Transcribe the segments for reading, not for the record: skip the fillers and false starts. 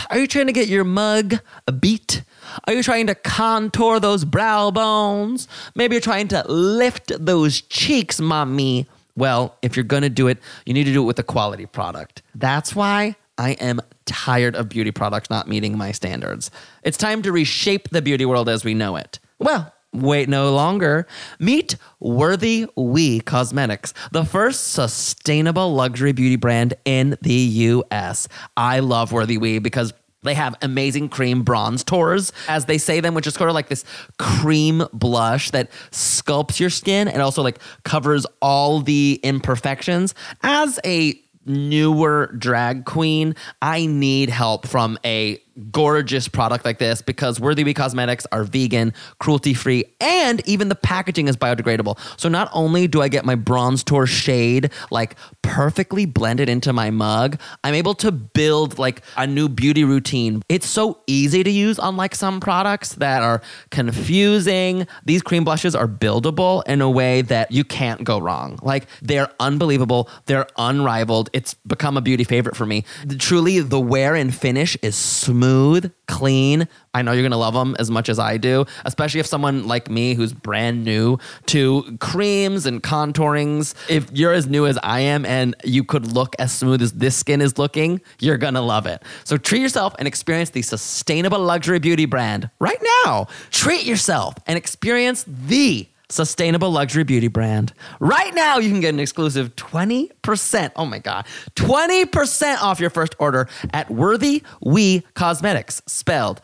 Are you trying to get your mug a beat? Are you trying to contour those brow bones? Maybe you're trying to lift those cheeks, mommy. Well, if you're going to do it, you need to do it with a quality product. That's why I am tired of beauty products not meeting my standards. It's time to reshape the beauty world as we know it. Well, wait no longer. Meet Worthy We Cosmetics, the first sustainable luxury beauty brand in the U.S. I love Worthy We because they have amazing cream bronze tours, as they say them, which is sort of like this cream blush that sculpts your skin and also like covers all the imperfections. As a newer drag queen, I need help from a gorgeous product like this because Worthy We Cosmetics are vegan, cruelty-free, and even the packaging is biodegradable. So not only do I get my bronze tour shade like perfectly blended into my mug, I'm able to build like a new beauty routine. It's so easy to use, unlike some products that are confusing. These cream blushes are buildable in a way that you can't go wrong. Like, they're unbelievable. They're unrivaled. It's become a beauty favorite for me. Truly, the wear and finish is smooth, clean. I know you're going to love them as much as I do, especially if someone like me who's brand new to creams and contourings. If you're as new as I am and you could look as smooth as this skin is looking, you're going to love it. So treat yourself and experience the sustainable luxury beauty brand right now. Treat yourself and experience the sustainable luxury beauty brand. Right now, you can get an exclusive 20%, oh my God, 20% off your first order at Worthy We Cosmetics, spelled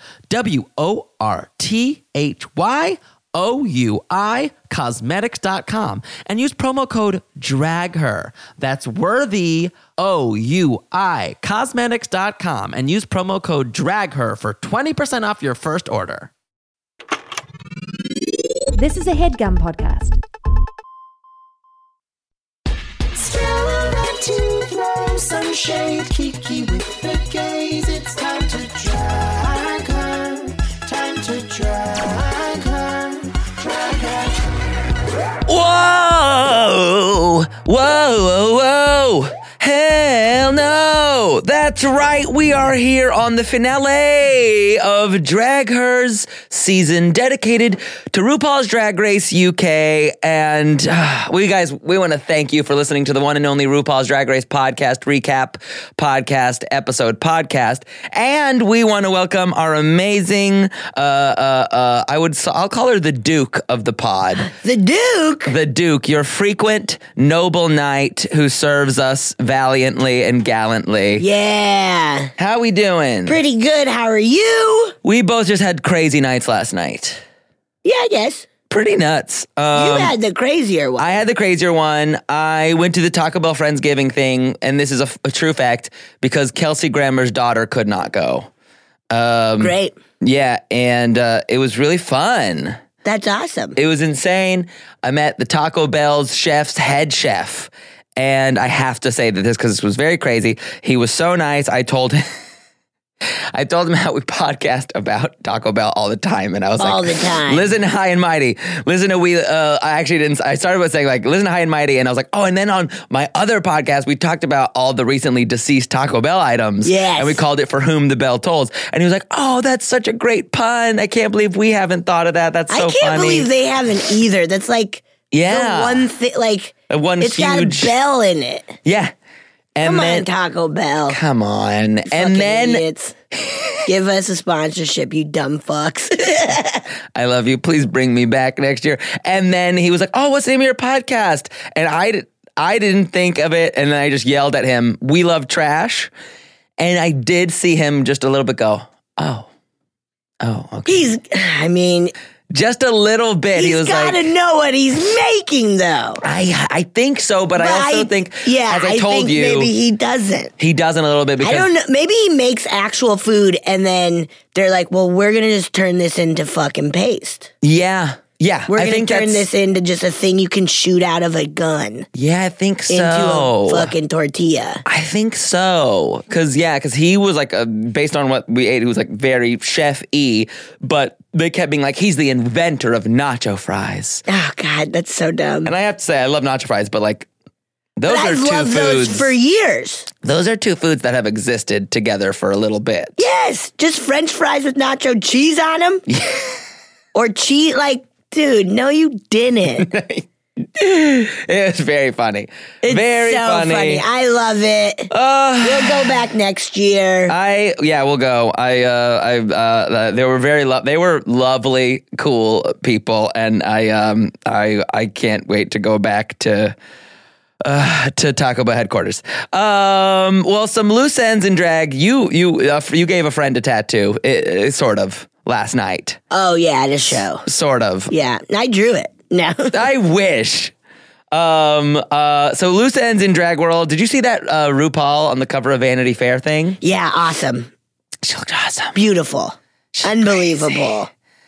WORTHYOUI cosmetics.com, and use promo code DRAGHER. That's Worthy OUI cosmetics.com, and use promo code DRAGHER for 20% off your first order. This is a HeadGum podcast. Still ready to throw some shade, Kiki with the gaze. It's time to drag her. Time to drag her. Drag her. Whoa! Whoa, whoa, whoa! Hell no! That's right, we are here on the finale of Drag Her's season dedicated to RuPaul's Drag Race UK. And we want to thank you for listening to the one and only RuPaul's Drag Race podcast, recap podcast, episode podcast. And we want to welcome our amazing, I'll call her the Duke of the pod. The Duke? The Duke, your frequent noble knight who serves us valiantly and gallantly. Yeah. How we doing? Pretty good. How are you? We both just had crazy nights last night. Yeah, I guess. Pretty nuts. You had the crazier one. I had the crazier one. I went to the Taco Bell Friendsgiving thing, and this is a true fact, because Kelsey Grammer's daughter could not go. Great. Yeah, and it was really fun. That's awesome. It was insane. I met the Taco Bell's head chef. And I have to say that this was very crazy. He was so nice. I told him how we podcast about Taco Bell all the time. And I was all the time. Listen to High and Mighty. Listen to I started with saying like, listen to High and Mighty. And I was like, oh, and then on my other podcast, we talked about all the recently deceased Taco Bell items. Yes. And we called it For Whom the Bell Tolls. And he was like, oh, that's such a great pun. I can't believe we haven't thought of that. That's so funny. I can't believe they haven't either. That's like the one thing, like it's huge, got a bell in it. Yeah. And come on, Taco Bell. Come on. And then idiots. Give us a sponsorship, you dumb fucks. I love you. Please bring me back next year. And then he was like, oh, what's the name of your podcast? And I didn't think of it. And then I just yelled at him, We Love Trash. And I did see him just a little bit go, oh, okay. Just a little bit. He was got to know what he's making, though. I think so, but I also think, as I told you, maybe he doesn't. He doesn't a little bit because I don't know. Maybe he makes actual food, and then they're like, "Well, we're gonna just turn this into fucking paste." Yeah. We're gonna turn this into just a thing you can shoot out of a gun. Yeah, I think so. Into a fucking tortilla. I think so. Because he was like, based on what we ate, he was like very chef-y, but they kept being like, he's the inventor of nacho fries. Oh, God, that's so dumb. And I have to say, I love nacho fries, but like, Those But are I've two loved foods. those for years. Those are two foods that have existed together for a little bit. Yes, just French fries with nacho cheese on them. Or cheese, like, dude, no, you didn't. It was very funny. It's very so funny. I love it. We'll go back next year. We'll go. They were they were lovely, cool people, and I can't wait to go back to Taco Bell headquarters. Well, some loose ends in drag. You gave a friend a tattoo, sort of, last night. Oh, yeah, the show. Sort of. Yeah, I drew it. No. I wish. So loose ends in drag world. Did you see that RuPaul on the cover of Vanity Fair thing? Yeah, awesome. She looked awesome. Beautiful. Unbelievable.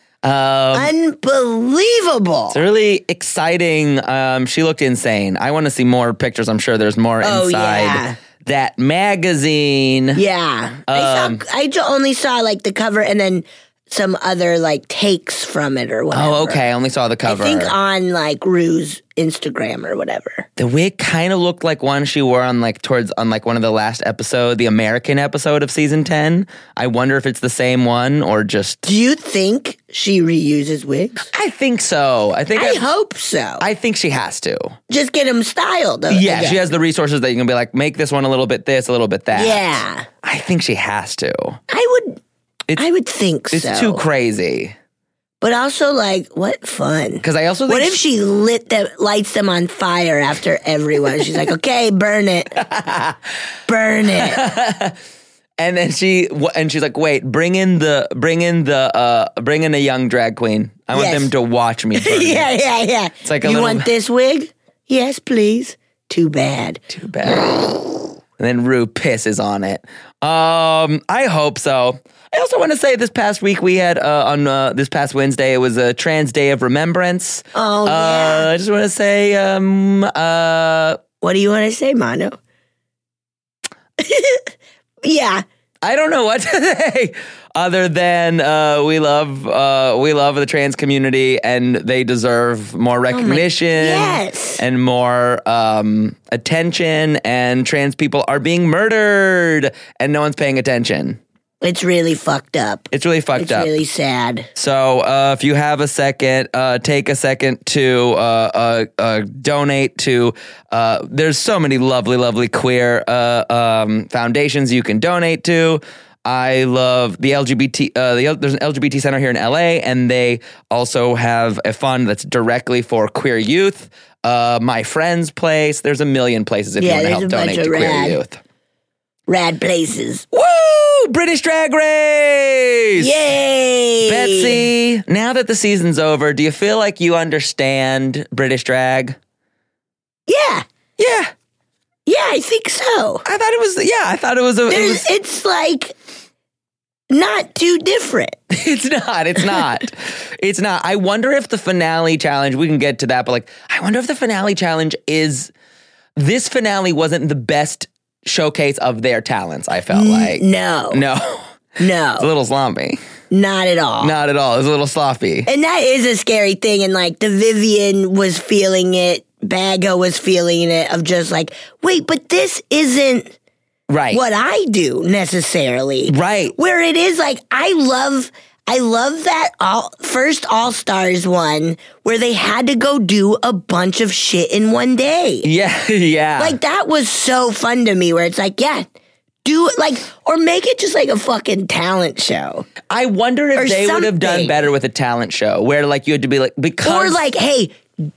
Unbelievable. It's really exciting. She looked insane. I want to see more pictures. I'm sure there's more inside yeah. that magazine. Yeah. I only saw like the cover and then some other like takes from it or whatever. Oh, okay. I only saw the cover. I think on like Rue's Instagram or whatever. The wig kind of looked like one she wore on like one of the last episode, the American episode of season 10. I wonder if it's the same one or just. Do you think she reuses wigs? I think so. I hope so. I think she has to. Just get them styled. Yeah, again. she has the resources that you can be like, make this one a little bit this, a little bit that. Yeah. I think she has to. I would think so. It's too crazy. But also, like, what fun. Because I also think what if she lights them on fire after everyone? She's like, okay, burn it. Burn it. And then she's like, wait, bring in a young drag queen. I want them to watch me burn it. Yeah. It's like you want this wig? Yes, please. Too bad. And then Rue pisses on it. I hope so. I also want to say this past week we had on this past Wednesday it was a Trans Day of Remembrance. Oh yeah. I just want to say what do you want to say, Mano? Yeah. I don't know what to say other than we love the trans community and they deserve more recognition yes. and more attention, and trans people are being murdered and no one's paying attention. It's really fucked up. It's really fucked up. It's really sad. So if you have a second, take a second to donate to. There's so many lovely queer foundations you can donate to. I love the LGBT. There's an LGBT center here in LA, and they also have a fund that's directly for queer youth. My Friend's Place. There's a million places if you want to help donate to queer youth. Rad places. Woo! British Drag Race! Yay! Betsy, now that the season's over, do you feel like you understand British drag? Yeah. Yeah. Yeah, I think so. I thought it was. It's like not too different. It's not. I wonder if the finale challenge, we can get to that, but like, I wonder if the finale challenge this finale wasn't the best showcase of their talents, I felt like. No. It's a little sloppy. Not at all. Not at all. It's a little sloppy. And that is a scary thing. And like the Vivian was feeling it. Bago was feeling it of just like, wait, but this isn't right what I do necessarily. Right. Where it is like, I love that first All-Stars one where they had to go do a bunch of shit in one day. Yeah. Like, that was so fun to me where it's like, yeah, do it like, or make it just like a fucking talent show. I wonder if they would have done better with a talent show where like you had to be like, because. Or like, hey,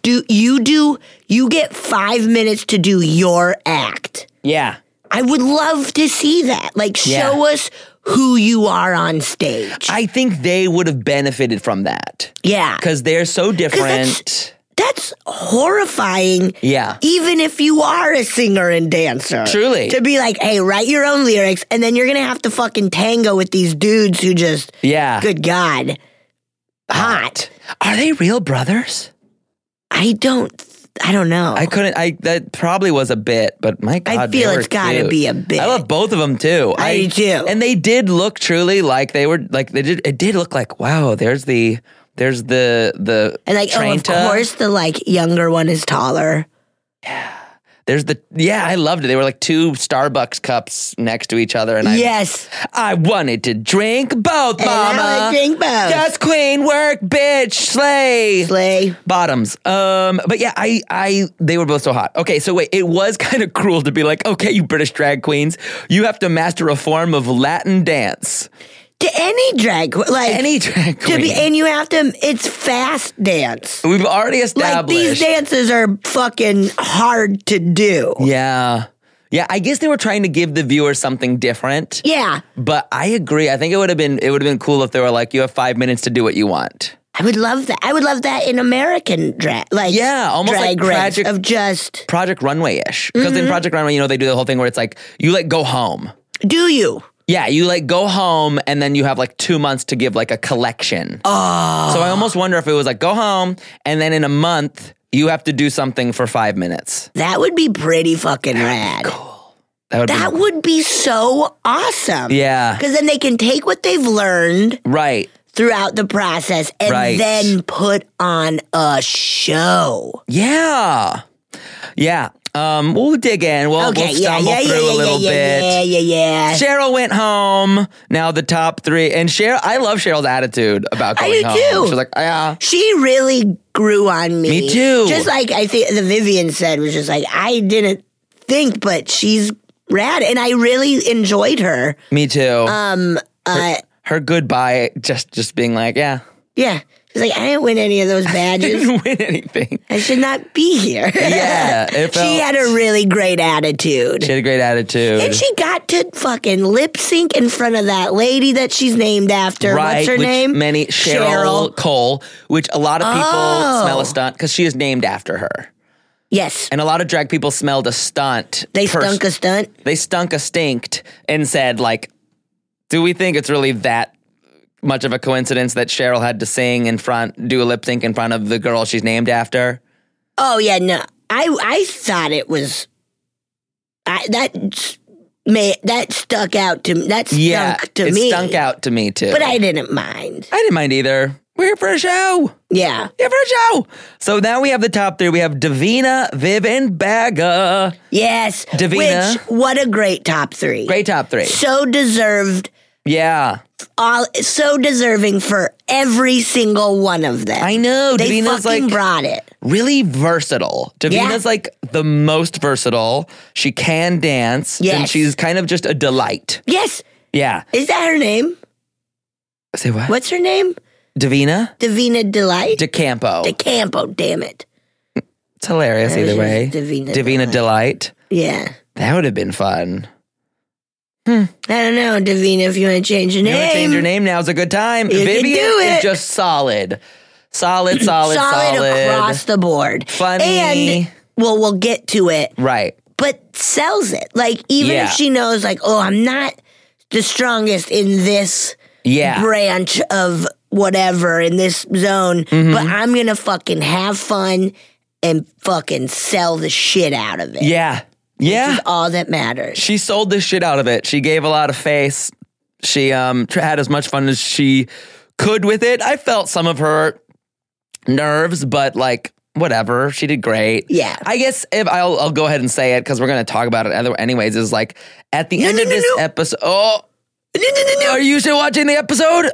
you get 5 minutes to do your act. Yeah. I would love to see that. Like, show us who you are on stage. I think they would have benefited from that. Yeah. Because they're so different. That's horrifying. Yeah. Even if you are a singer and dancer. Truly. To be like, hey, write your own lyrics, and then you're going to have to fucking tango with these dudes who just, good God, hot. Are they real brothers? I don't know. That probably was a bit, but my God, I feel it's got to be a bit. I love both of them too. I do too. And they did look truly like they were, like it did look like, wow, there's the and like, Trenta. of course the like younger one is taller. Yeah. I loved it. They were like 2 Starbucks cups next to each other. And I wanted to drink both, And mama. I would drink both. Yes, queen, work, bitch, slay. Bottoms. But yeah, they were both so hot. Okay, so wait, it was kind of cruel to be like, okay, you British drag queens, you have to master a form of Latin dance. To any drag queen. And you have to, it's fast dance. We've already established. Like, these dances are fucking hard to do. Yeah. Yeah, I guess they were trying to give the viewer something different. Yeah. But I agree. I think it would have been cool if they were like, you have 5 minutes to do what you want. I would love that. I would love that in American drag. Like, yeah, almost drag like race of just. Project Runway-ish. Because in Project Runway, they do the whole thing where it's like, you like go home. Do you? Yeah, you like go home and then you have like 2 months to give like a collection. Oh. So I almost wonder if it was like go home and then in a month you have to do something for 5 minutes. That would be pretty fucking rad. Cool. That would be so awesome. Yeah. Because then they can take what they've learned Right. throughout the process and then put on a show. Yeah. Yeah. We'll dig in. We'll stumble through a little bit. Yeah. Cheryl went home. Now the top 3. And I love Cheryl's attitude about going home. too. She's like, yeah. She really grew on me. Me too. Just like I think the Vivian said, was just like, I didn't think, but she's rad. And I really enjoyed her. Me too. Her goodbye, just being like, yeah. Yeah. She's like, I didn't win any of those badges. Didn't win anything. I should not be here. Yeah. She had a really great attitude. She had a great attitude. And she got to fucking lip sync in front of that lady that she's named after. Right, What's her name? Cheryl Cole, which a lot of people smell a stunt because she is named after her. Yes. And a lot of drag people smelled a stunt. They stunk a stunt? They stunk a stinked and said, like, do we think it's really that much of a coincidence that Cheryl had to do a lip sync in front of the girl she's named after? Oh, yeah, no. I thought it was... that stuck out to me. That stunk to me. It stunk out to me, too. But I didn't mind. I didn't mind either. We're here for a show. Yeah. Here for a show. So now we have the top 3. We have Davina, Viv, and Bagga. Yes. Davina. Which, what a great top 3. Great top 3. So deserved. Yeah. So deserving for every single one of them. I know. They Davina's fucking brought it. Really versatile. Davina's like the most versatile. She can dance. Yes. And she's kind of just a delight. Yes. Yeah. Is that her name? Say what? What's her name? Davina? Davina Delight? DeCampo. DeCampo, damn it. It's hilarious either way. Davina Delight. Yeah. That would have been fun. I don't know, Davina, if you want to change your name. You want to change your name? Now's a good time. You Vivian can do it. is just solid. Solid across the board. Funny. And, well, we'll get to it. Right. But sells it. Like, even if she knows, like, oh, I'm not the strongest in this branch of whatever, in this zone, but I'm going to fucking have fun and fucking sell the shit out of it. Yeah. Yeah. Which is all that matters. She sold the shit out of it. She gave a lot of face. She had as much fun as she could with it. I felt some of her nerves, but like, whatever. She did great. Yeah. I guess if I'll go ahead and say it because we're going to talk about it anyways, is like at the end of this episode. Oh, are you still watching the episode?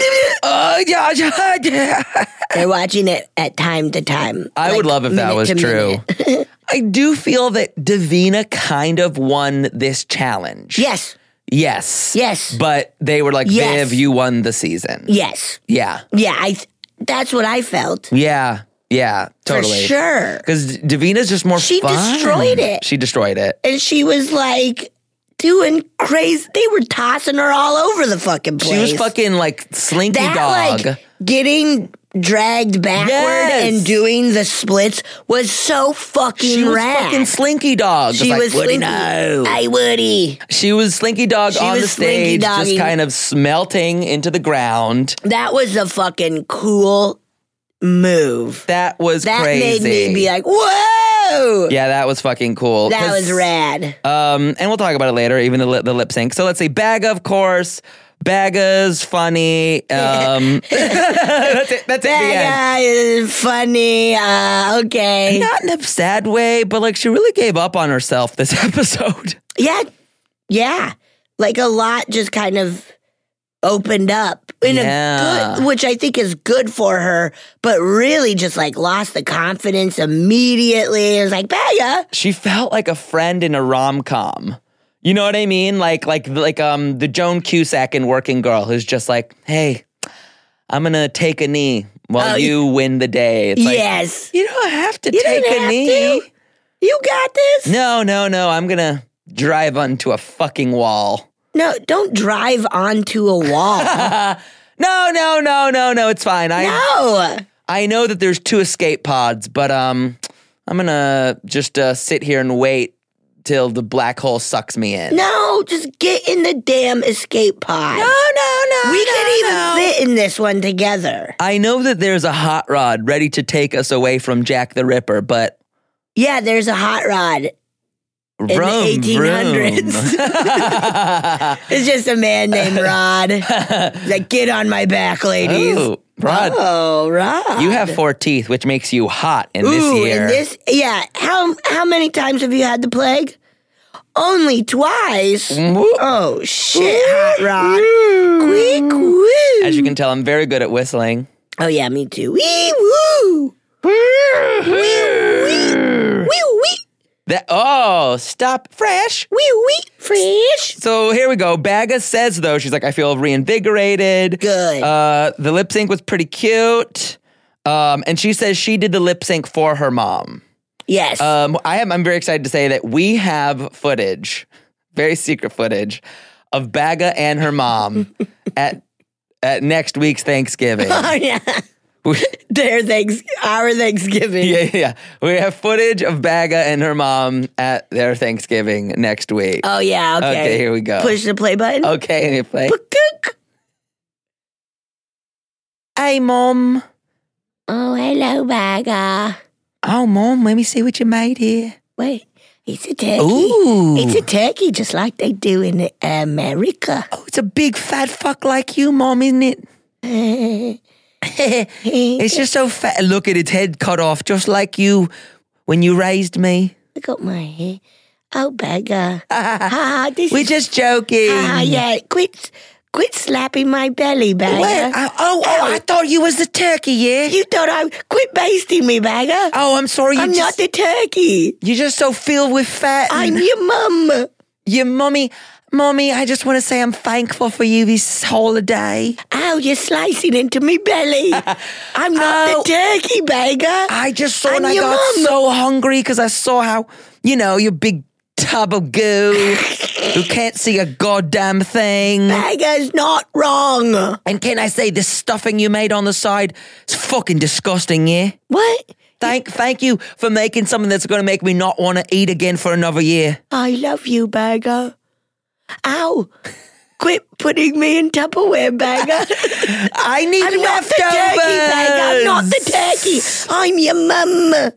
Yeah. They're watching it at time to time. I would love if that was true. I do feel that Davina kind of won this challenge. Yes. But they were like, Viv, you won the season. Yes. Yeah. Yeah, that's what I felt. Yeah, totally. For sure. Because Davina's just more fun. She destroyed it. She destroyed it. And she was like doing crazy. They were tossing her all over the fucking place. She was fucking like Slinky Dog. Like, getting dragged backward and doing the splits was so fucking rad. She was fucking Slinky Dog. She was Woody, Slinky. no. Hey, Woody. She was Slinky Dog on the stage, just kind of smelting into the ground. That was a fucking cool move. That was crazy. That made me be like, whoa. Yeah, that was fucking cool. That was rad. And we'll talk about it later, even the lip sync. So let's see. Bagga, of course. Bagga's funny. That's it. That's it. Bagga is funny. Okay. Not in a sad way, but like she really gave up on herself this episode. Yeah. Like a lot just kind of opened up in a good, which I think is good for her, but really just like lost the confidence immediately. It was like, Bagga. She felt like a friend in a rom-com. You know what I mean? Like the Joan Cusack in Working Girl who's just like, hey, I'm going to take a knee while you win the day. It's yes. Like, you don't have to take a knee. You got this. No. I'm going to drive onto a fucking wall. No, don't drive onto a wall. No, it's fine. I know that there's 2 escape pods, but I'm going to just sit here and wait till the black hole sucks me in. No, just get in the damn escape pod. No. We can even fit in this one together. I know that there's a hot rod ready to take us away from Jack the Ripper, but... Yeah, there's a hot rod in the 1800s. It's just a man named Rod. He's like, get on my back, ladies. Oh, Rod. Oh, Rod. You have 4 teeth, which makes you hot in this year. How many times have you had the plague? Only twice. Oh, shit, Hot Rod. Quick, woo. As you can tell, I'm very good at whistling. Oh, yeah, me too. Wee, woo. Wee, wee. Wee, wee. Stop. Fresh. Wee, wee. Fresh. So here we go. Bagga says, though, she's like, I feel reinvigorated. Good. The lip sync was pretty cute. And she says she did the lip sync for her mom. Yes. I'm very excited to say that we have footage, very secret footage, of Bagga and her mom at next week's Thanksgiving. Oh, yeah. Our Thanksgiving. Yeah. We have footage of Bagga and her mom at their Thanksgiving next week. Oh, yeah, okay. Okay, here we go. Push the play button. Okay, let me play. Ba-cook. Hey, Mom. Oh, hello, Bagga. Oh, Mom, let me see what you made here. Wait, it's a turkey. Ooh. It's a turkey just like they do in America. Oh, it's a big fat fuck like you, Mom, isn't it? It's just so fat. Look at its head cut off, just like you when you raised me. Look at my hair. Oh, Bagga. We're just joking. Yeah, quit slapping my belly, Bagga. Wait, I thought you was the turkey, yeah? You thought quit basting me, Bagga. Oh, I'm sorry. I'm not the turkey. You're just so filled with fat. I'm your mum. Your mummy. Mommy, I just want to say I'm thankful for you this holiday. Oh, you're slicing into me belly. I'm not the turkey, Bagga. I just saw and I your got mum. so hungry because I saw how, your big tub of goo who can't see a goddamn thing. Bagga's not wrong. And can I say, the stuffing you made on the side is fucking disgusting, yeah? What? Thank you for making something that's going to make me not want to eat again for another year. I love you, Bagga. Ow. Quit putting me in Tupperware, Bagga. I need I'm leftovers. not the turkey, Bagga. I'm not the turkey. I'm your mum.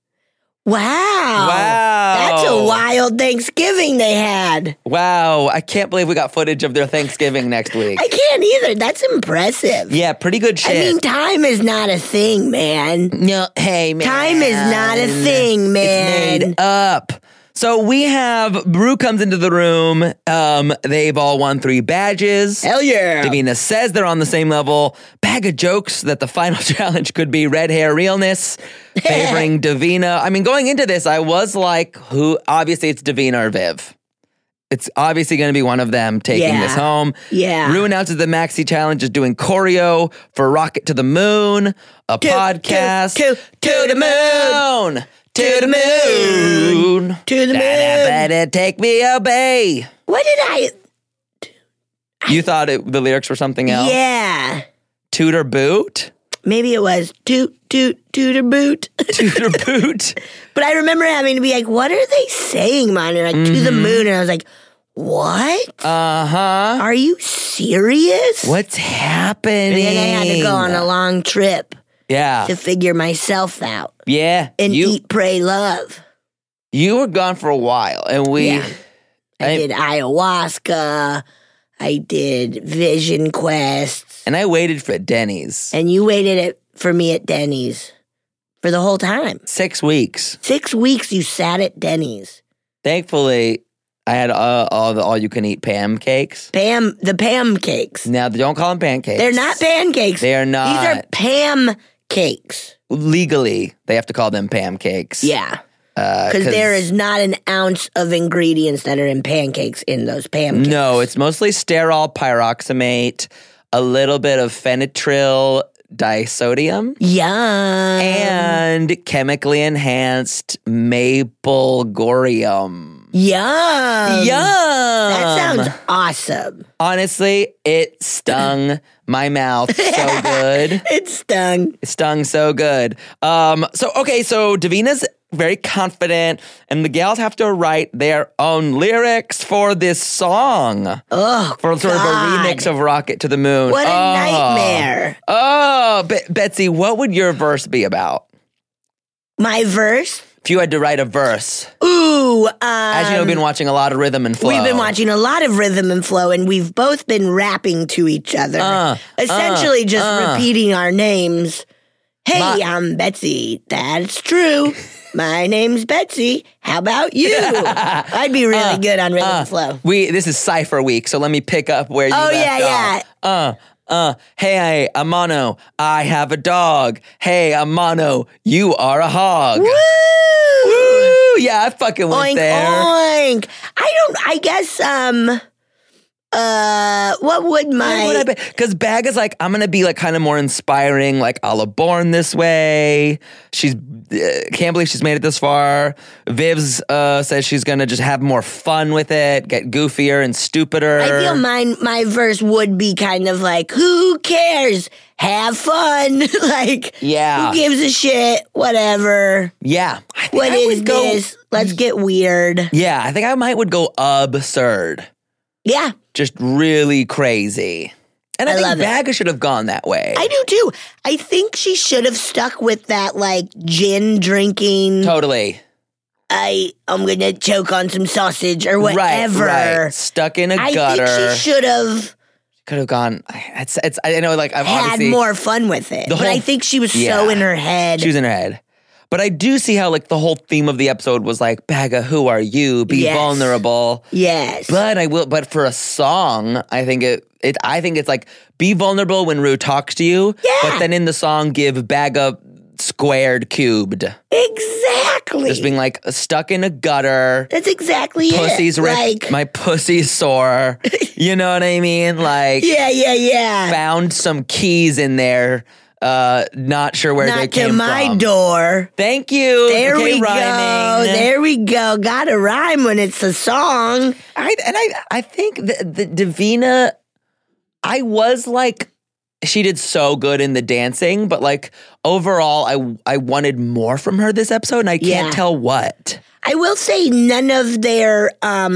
Wow. That's a wild Thanksgiving they had. Wow. I can't believe we got footage of their Thanksgiving next week. I can't either. That's impressive. Yeah, pretty good shit. I mean, time is not a thing, man. No, hey, man. Time is not a thing, man. It's made up. So we have, Brew comes into the room. They've all won 3 badges. Hell yeah. Davina says they're on the same level. Bagga jokes that the final challenge could be red hair realness, favoring Davina. I mean, going into this, I was like, who? Obviously, it's Davina or Viv. It's obviously going to be one of them taking this home. Yeah. Rue announces the Maxi Challenge is doing choreo for Rocket to the Moon, a podcast. To the moon. To the moon. To the moon. Better take me away. What did I... You thought the lyrics were something else? Yeah. Toot or boot? Maybe it was toot or boot. Toot or boot? But I remember having to be like, what are they saying, man? Like, to the moon. And I was like, what? Uh-huh. Are you serious? What's happening? And then I had to go on a long trip. Yeah. To figure myself out. Yeah. And eat, pray, love. You were gone for a while. And we... Yeah. I did ayahuasca. I did Vision Quests. And I waited for Denny's. And you waited for me at Denny's for the whole time. 6 weeks. 6 weeks you sat at Denny's. Thankfully, I had all you can eat Pam cakes. The Pam cakes. Now, don't call them pancakes. They're not pancakes. They are not. These are Pam cakes. Legally, they have to call them Pam cakes. Yeah. Because there is not an ounce of ingredients that are in pancakes in those pancakes. No, it's mostly sterol pyroxamate, a little bit of phenyl disodium. Yum. And chemically enhanced maple gorium. Yum. That sounds Yum. awesome. Honestly, it stung my mouth so good. It stung. It stung so good. So Davina's very confident, and the gals have to write their own lyrics for this song. Oh, for sort of a remix of Rocket to the Moon. What a nightmare. Oh, Betsy, what would your verse be about? My verse? If you had to write a verse. Ooh. As you know, we've been watching a lot of Rhythm and Flow. We've been watching a lot of Rhythm and Flow, and we've both been rapping to each other. Essentially just repeating our names. Hey, I'm Betsy. That's true. My name's Betsy. How about you? I'd be really good on Rhythm and Flow. This is Cypher Week, so let me pick up where you left off. Hey, I'm Mono. I have a dog. Hey, I'm Mono. You are a hog. Woo! Woo! Yeah, I fucking went oink, there. Oink. I guess, what would my... Because Bag is like, I'm going to be like kind of more inspiring, like a la Born this way. She's, can't believe she's made it this far. Viv's says she's going to just have more fun with it, get goofier and stupider. I feel my verse would be kind of like, who cares? Have fun. Like, yeah. Who gives a shit? Whatever. Yeah. What is this? Let's get weird. Yeah, I think I would go absurd. Yeah. Just really crazy. And I think Bagga should have gone that way. I do too. I think she should have stuck with that, like, gin drinking. Totally. I'm going to choke on some sausage or whatever. Right. Stuck in a gutter. I think she should have. Could have gone. I know, like, I've had more fun with it. But I think she was so in her head. She was in her head. But I do see how, like, the whole theme of the episode was like, Bagga, who are you? Be vulnerable. Yes. But for a song, I think it's like, be vulnerable when Rue talks to you. Yeah. But then in the song, give Bagga squared cubed. Exactly. Just being like stuck in a gutter. That's exactly Pussy's it. ripped. My pussy's sore. You know what I mean? Like, yeah. Found some keys in there. Not sure where they came from. Not to my door. Thank you. There we rhyming. go. There we go. Gotta rhyme when it's a song. I think the Davina, I was like, she did so good in the dancing, but like overall, I wanted more from her this episode, and I can't tell what. I will say none of their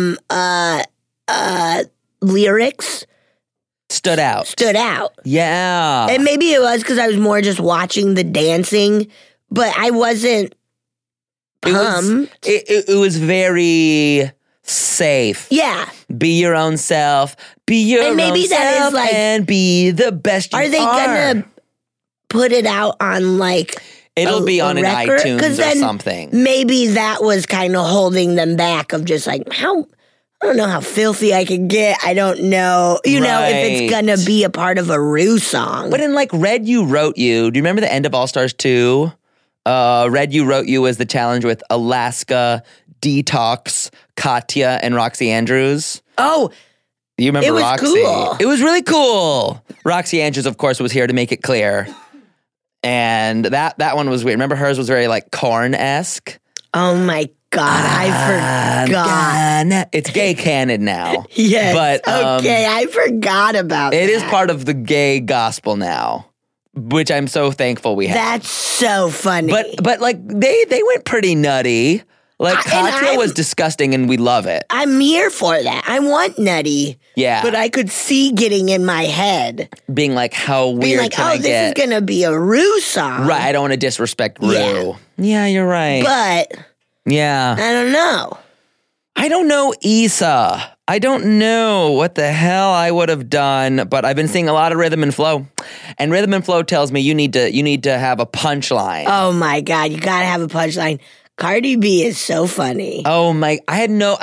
lyrics stood out. Yeah. And maybe it was because I was more just watching the dancing, but I wasn't pumped. It was very safe. Yeah. Be your own self. Be your own self like, and be the best you are. Are they gonna put it out on like it'll be on an iTunes or something? Maybe that was kind of holding them back of just like I don't know how filthy I can get. I don't know, you know, if it's gonna be a part of a Rue song. But in like Red You Wrote You, do you remember the end of All Stars 2? Red You Wrote You was the challenge with Alaska, Detox, Katya, and Roxy Andrews. Oh, you remember it was Roxy? Cool. It was really cool. Roxy Andrews, of course, was here to make it clear. And that one was weird. Remember hers was very like Korn-esque? Oh my God, I forgot. It's gay canon now. Yes. But, okay, I forgot about it. It is part of the gay gospel now, which I'm so thankful we have. That's so funny. But like they went pretty nutty. Like Katya was disgusting and we love it. I'm here for that. I want nutty. Yeah. But I could see getting in my head. Being like, how weird can I get? This is going to be a Rue song. Right, I don't want to disrespect Rue. Yeah, you're right. But yeah. I don't know. I don't know Issa. I don't know what the hell I would have done, but I've been seeing a lot of Rhythm and Flow. And Rhythm and Flow tells me you need to have a punchline. Oh my God, you gotta have a punchline. Cardi B is so funny. Oh my, I had no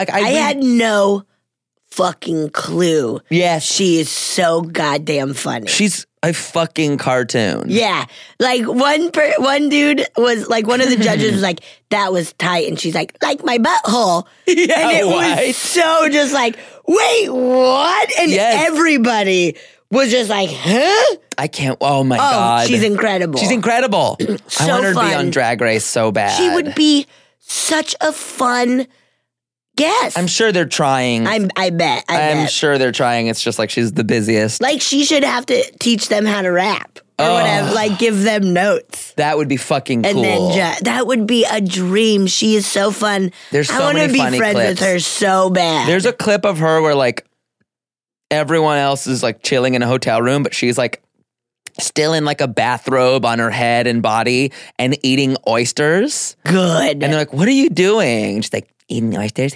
fucking clue. Yes. She is so goddamn funny. She's a fucking cartoon. Yeah. Like one dude was like, one of the judges was like, that was tight. And she's like my butthole. Yeah, and it was so just like, wait, what? And everybody was just like, huh? I can't, oh my God. She's incredible. She's incredible. So I want her to be fun. on Drag Race so bad. She would be such a fun guest. I'm sure they're trying. I bet. I'm sure they're trying. It's just like she's the busiest. Like she should have to teach them how to rap or whatever. Like give them notes. That would be fucking cool. And then that would be a dream. She is so fun. There's so I want to many be funny friends clips. with her so bad. There's a clip of her where like everyone else is like chilling in a hotel room, but she's like still in like a bathrobe on her head and body and eating oysters. Good. And they're like, what are you doing? She's like, eating oysters.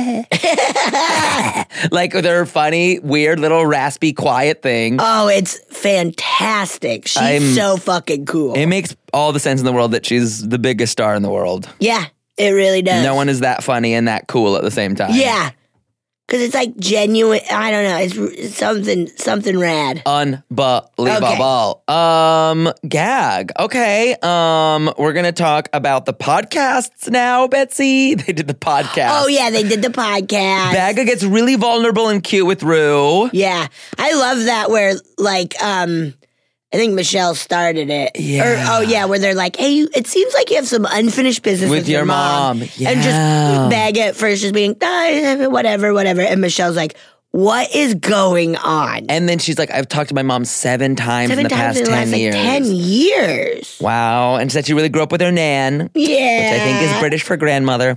Like their funny, weird, little raspy, quiet thing. Oh, it's fantastic. She's so fucking cool. It makes all the sense in the world that she's the biggest star in the world. Yeah, it really does. No one is that funny and that cool at the same time. Yeah. Because it's like genuine. I don't know. It's something rad. Unbelievable. Gag. Okay. We're gonna talk about the podcasts now, Betsy. They did the podcast. Oh yeah, they did the podcast. Bagga gets really vulnerable and cute with Rue. Yeah, I love that. Where like I think Michelle started it. Yeah. Where they're like, hey, it seems like you have some unfinished business with your mom. Yeah. And just Bagga at first just being, whatever. And Michelle's like, what is going on? And then she's like, I've talked to my mom 7 times in the past 10 years. 10 years. Wow. And she said she really grew up with her nan. Yeah. Which I think is British for grandmother.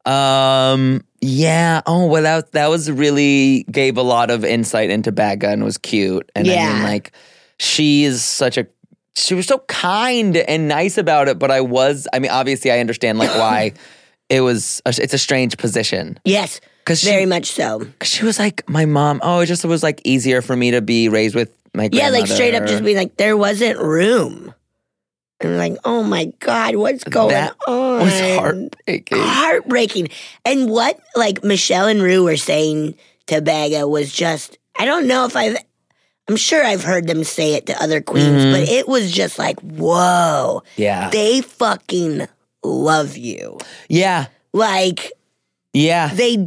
Yeah. Oh, well, that was really gave a lot of insight into Bagga and was cute. And I mean, like, she was so kind and nice about it, but obviously I understand like why it's a strange position. Yes, very much so. Because she was like, my mom, it just was like easier for me to be raised with my grandmother. Yeah, like straight up just being like, there wasn't room. And like, oh my God, what's going on? That was heartbreaking. And what like Michelle and Rue were saying to Bagga was just, I don't know if I'm sure I've heard them say it to other queens, but it was just like, whoa. Yeah. They fucking love you. Yeah. Like, yeah. They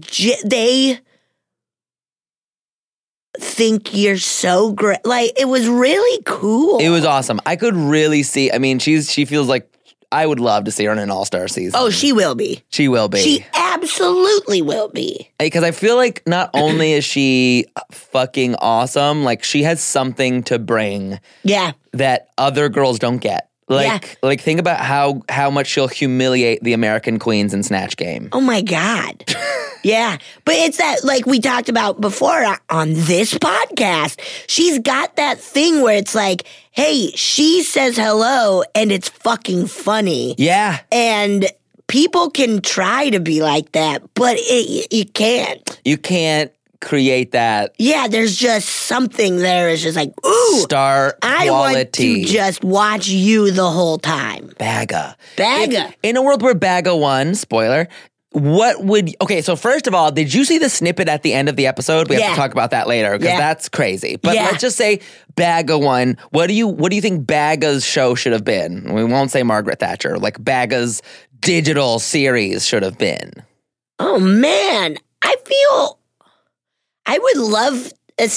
think you're so great. Like, it was really cool. It was awesome. I could really see, I mean, she feels like I would love to see her in an all-star season. Oh, she will be. She will be. She absolutely will be. Because I feel like not only is she fucking awesome, like she has something to bring. Yeah. That other girls don't get. Like think about how much she'll humiliate the American queens in Snatch Game. Oh my God. Yeah. But it's that, like we talked about before on this podcast, she's got that thing where it's like, hey, she says hello and it's fucking funny. Yeah. And people can try to be like that, but you can't. You can't create that. Yeah, there's just something there. It's just like, ooh, star quality. I want to just watch you the whole time. Bagga. In a world where Bagga won, spoiler, so first of all, did you see the snippet at the end of the episode? We have to talk about that later because that's crazy. But let's just say Bagga won. What do you think Bagga's show should have been? We won't say Margaret Thatcher. Like Bagga's digital series should have been. Oh man, I feel I would love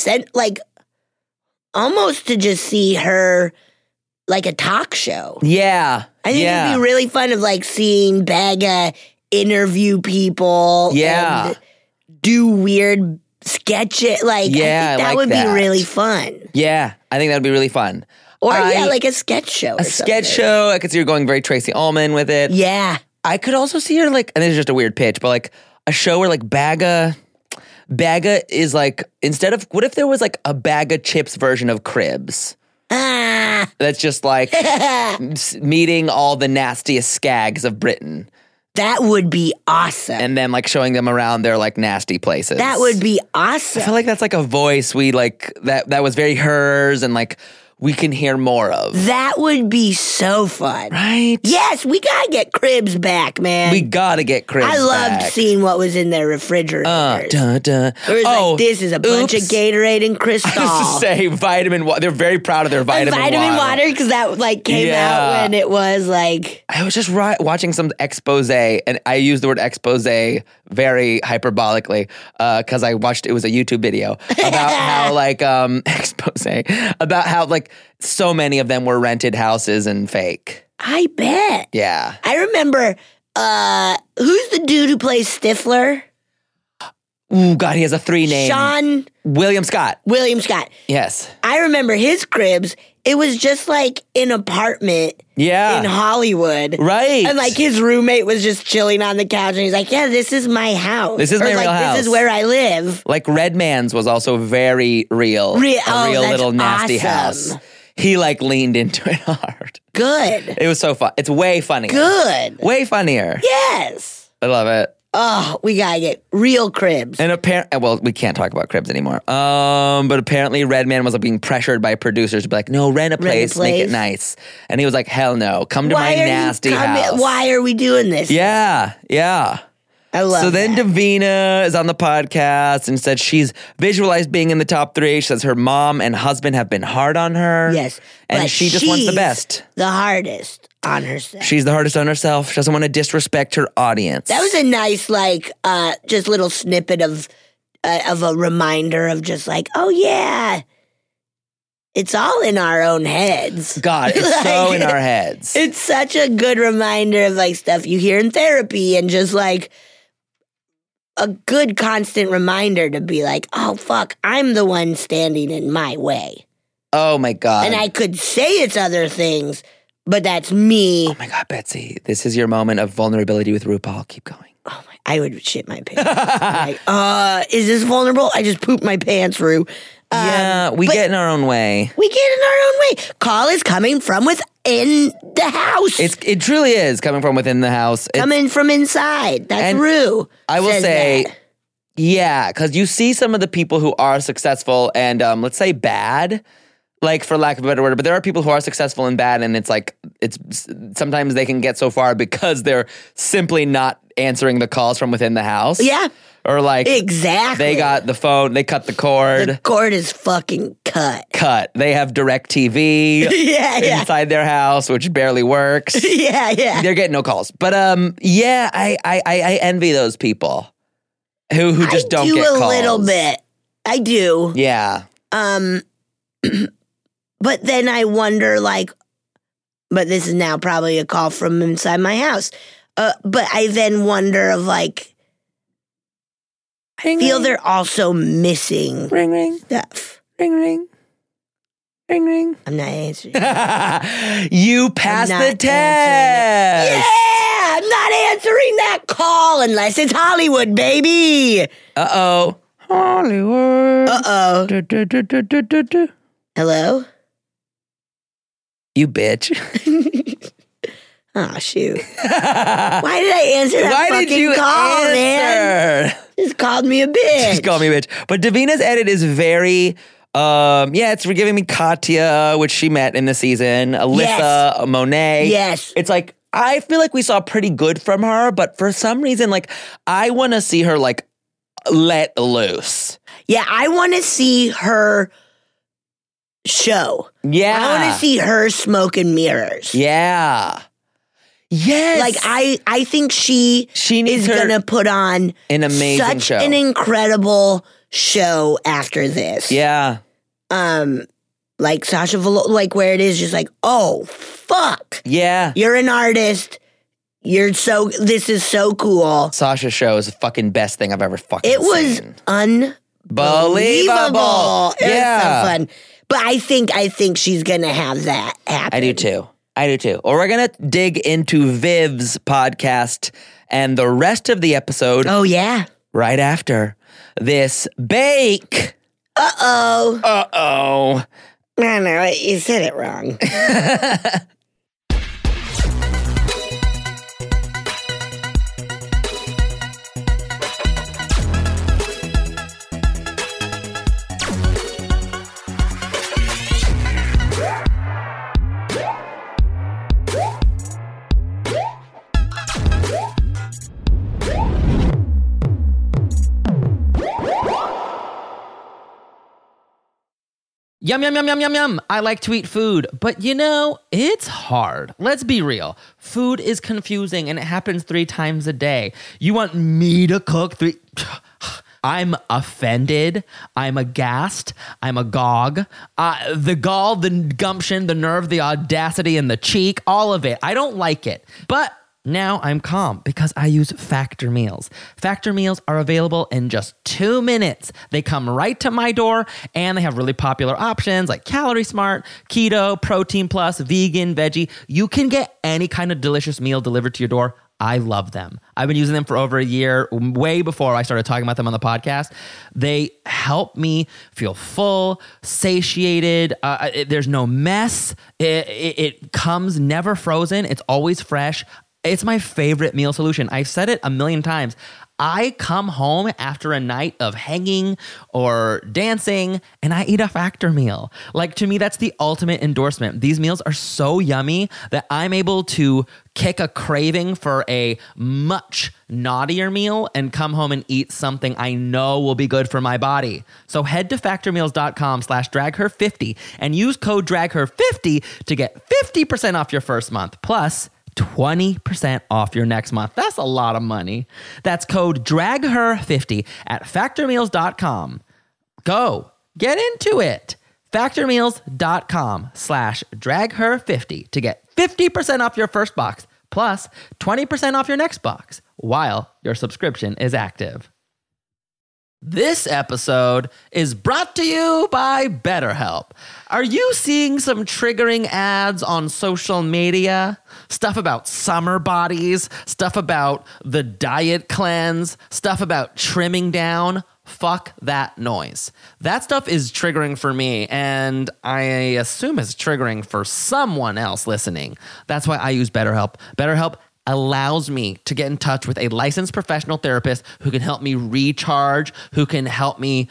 almost to just see her like a talk show. Yeah. I think it'd be really fun of like seeing Bagga interview people. Yeah. And do weird sketches. Like, I think that would be really fun. Yeah. I think that would be really fun. Or like a sketch show. Sketch show. I could see her going very Tracy Ullman with it. Yeah. I could also see her like, and this is just a weird pitch, but like a show where like Bagga is like, what if there was like a Bagga Chips version of Cribs? That's just like meeting all the nastiest skags of Britain. That would be awesome. And then like showing them around their like nasty places. That would be awesome. I feel like that's like a voice we like that was very hers and like we can hear more of. That would be so fun. Right? Yes, we gotta get Cribs back, man. We gotta get Cribs I loved back. seeing what was in their refrigerator. It was like, this is a bunch of Gatorade and Crystal. I was to say vitamin water. They're very proud of their vitamin water because that like came out when it was like. I was just watching some expose, and I use the word expose very hyperbolically because I watched it was a YouTube video about how like expose about how like so many of them were rented houses and fake. I bet. Yeah. I remember who's the dude who plays Stifler? Ooh, God, he has a 3 name. William Scott. Yes. I remember his cribs. It was just like an apartment in Hollywood. Right. And like his roommate was just chilling on the couch and he's like, yeah, this is my house. This is my real house. This is where I live. Like Redman's was also very real. A real little nasty house. He like leaned into it hard. Good. It was so fun. It's way funnier. Good. Way funnier. Yes. I love it. Oh, we gotta get real Cribs. And well, we can't talk about Cribs anymore. But apparently Redman was like being pressured by producers to be like, no, rent a place, make it nice. And he was like, hell no, come to my nasty house. Why are we doing this? Yeah. I love So then Davina is on the podcast and said she's visualized being in the top 3. She says her mom and husband have been hard on her. Yes. And she just wants the best. The hardest on herself. She's the hardest on herself. She doesn't want to disrespect her audience. That was a nice, like, just little snippet of a reminder of just like, oh yeah, it's all in our own heads. God, it's like, so in our heads. It's such a good reminder of like stuff you hear in therapy and just like a good constant reminder to be like, oh fuck, I'm the one standing in my way. Oh my God. And I could say it's other things, but that's me. Oh my God, Betsy, this is your moment of vulnerability with RuPaul. Keep going. Oh my, I would shit my pants. Like, is this vulnerable? I just pooped my pants, Ru. Yeah, we get in our own way. Call is coming from within the house. It truly is coming from within the house. Coming from inside. That's Ru. I will say, yeah, because you see some of the people who are successful and let's say bad, like for lack of a better word, but there are people who are successful and bad, and it's like sometimes they can get so far because they're simply not answering the calls from within the house. Yeah. Or like exactly, they got the phone, they cut the cord. The cord is fucking cut. They have DirecTV inside their house, which barely works. Yeah. They're getting no calls. But I envy those people who just don't get calls. I do a little bit. I do. Yeah. But then I wonder, like, but this is now probably a call from inside my house. But I then wonder of like, I feel they're also missing stuff. Ring. I'm not answering. You passed the test. Yeah, I'm not answering that call unless it's Hollywood, baby. Uh-oh. Hollywood. Uh-oh. Hello? You bitch. Oh, shoot. Why did I answer that fucking call, man? Just called me a bitch. But Davina's edit is very, it's giving me Katya, which she met in the season, Alyssa, Monet. Yes. It's like, I feel like we saw pretty good from her, but for some reason, like, I want to see her, like, let loose. Yeah, I want to see her show. Yeah. I want to see her smoke and mirrors. Yeah. Yes. Like, I think she is going to put on an amazing show. An incredible show after this. Yeah. Like Sasha Velour, like where it is just like, oh, fuck. Yeah. You're an artist. This is so cool. Sasha's show is the fucking best thing I've ever fucking seen. It was unbelievable. It was so fun. But I think she's going to have that happen. I do too. Or we're going to dig into Viv's podcast and the rest of the episode. Oh, yeah. Right after this bake. Uh-oh. No, you said it wrong. Yum, yum, yum, yum, yum, yum. I like to eat food, but it's hard. Let's be real. Food is confusing and it happens 3 times a day. You want me to cook 3... I'm offended. I'm aghast. I'm agog. The gall, the gumption, the nerve, the audacity, and the cheek, all of it. I don't like it. But now I'm calm because I use Factor meals. Factor meals are available in just 2 minutes. They come right to my door and they have really popular options like Calorie Smart, Keto, Protein Plus, Vegan, Veggie. You can get any kind of delicious meal delivered to your door. I love them. I've been using them for over a year, way before I started talking about them on the podcast. They help me feel full, satiated. There's no mess. It comes never frozen. It's always fresh. It's my favorite meal solution. I've said it a million times. I come home after a night of hanging or dancing and I eat a Factor meal. Like, to me, that's the ultimate endorsement. These meals are so yummy that I'm able to kick a craving for a much naughtier meal and come home and eat something I know will be good for my body. So head to factormeals.com/dragher50 and use code dragher50 to get 50% off your first month. Plus 20% off your next month. That's a lot of money. That's code DRAGHER50 at factormeals.com. Go. Get into it. Factormeals.com/dragher50 to get 50% off your first box plus 20% off your next box while your subscription is active. This episode is brought to you by BetterHelp. Are you seeing some triggering ads on social media? Stuff about summer bodies, stuff about the diet cleanse, stuff about trimming down? Fuck that noise. That stuff is triggering for me, and I assume it's triggering for someone else listening. That's why I use BetterHelp. BetterHelp allows me to get in touch with a licensed professional therapist who can help me recharge, who can help me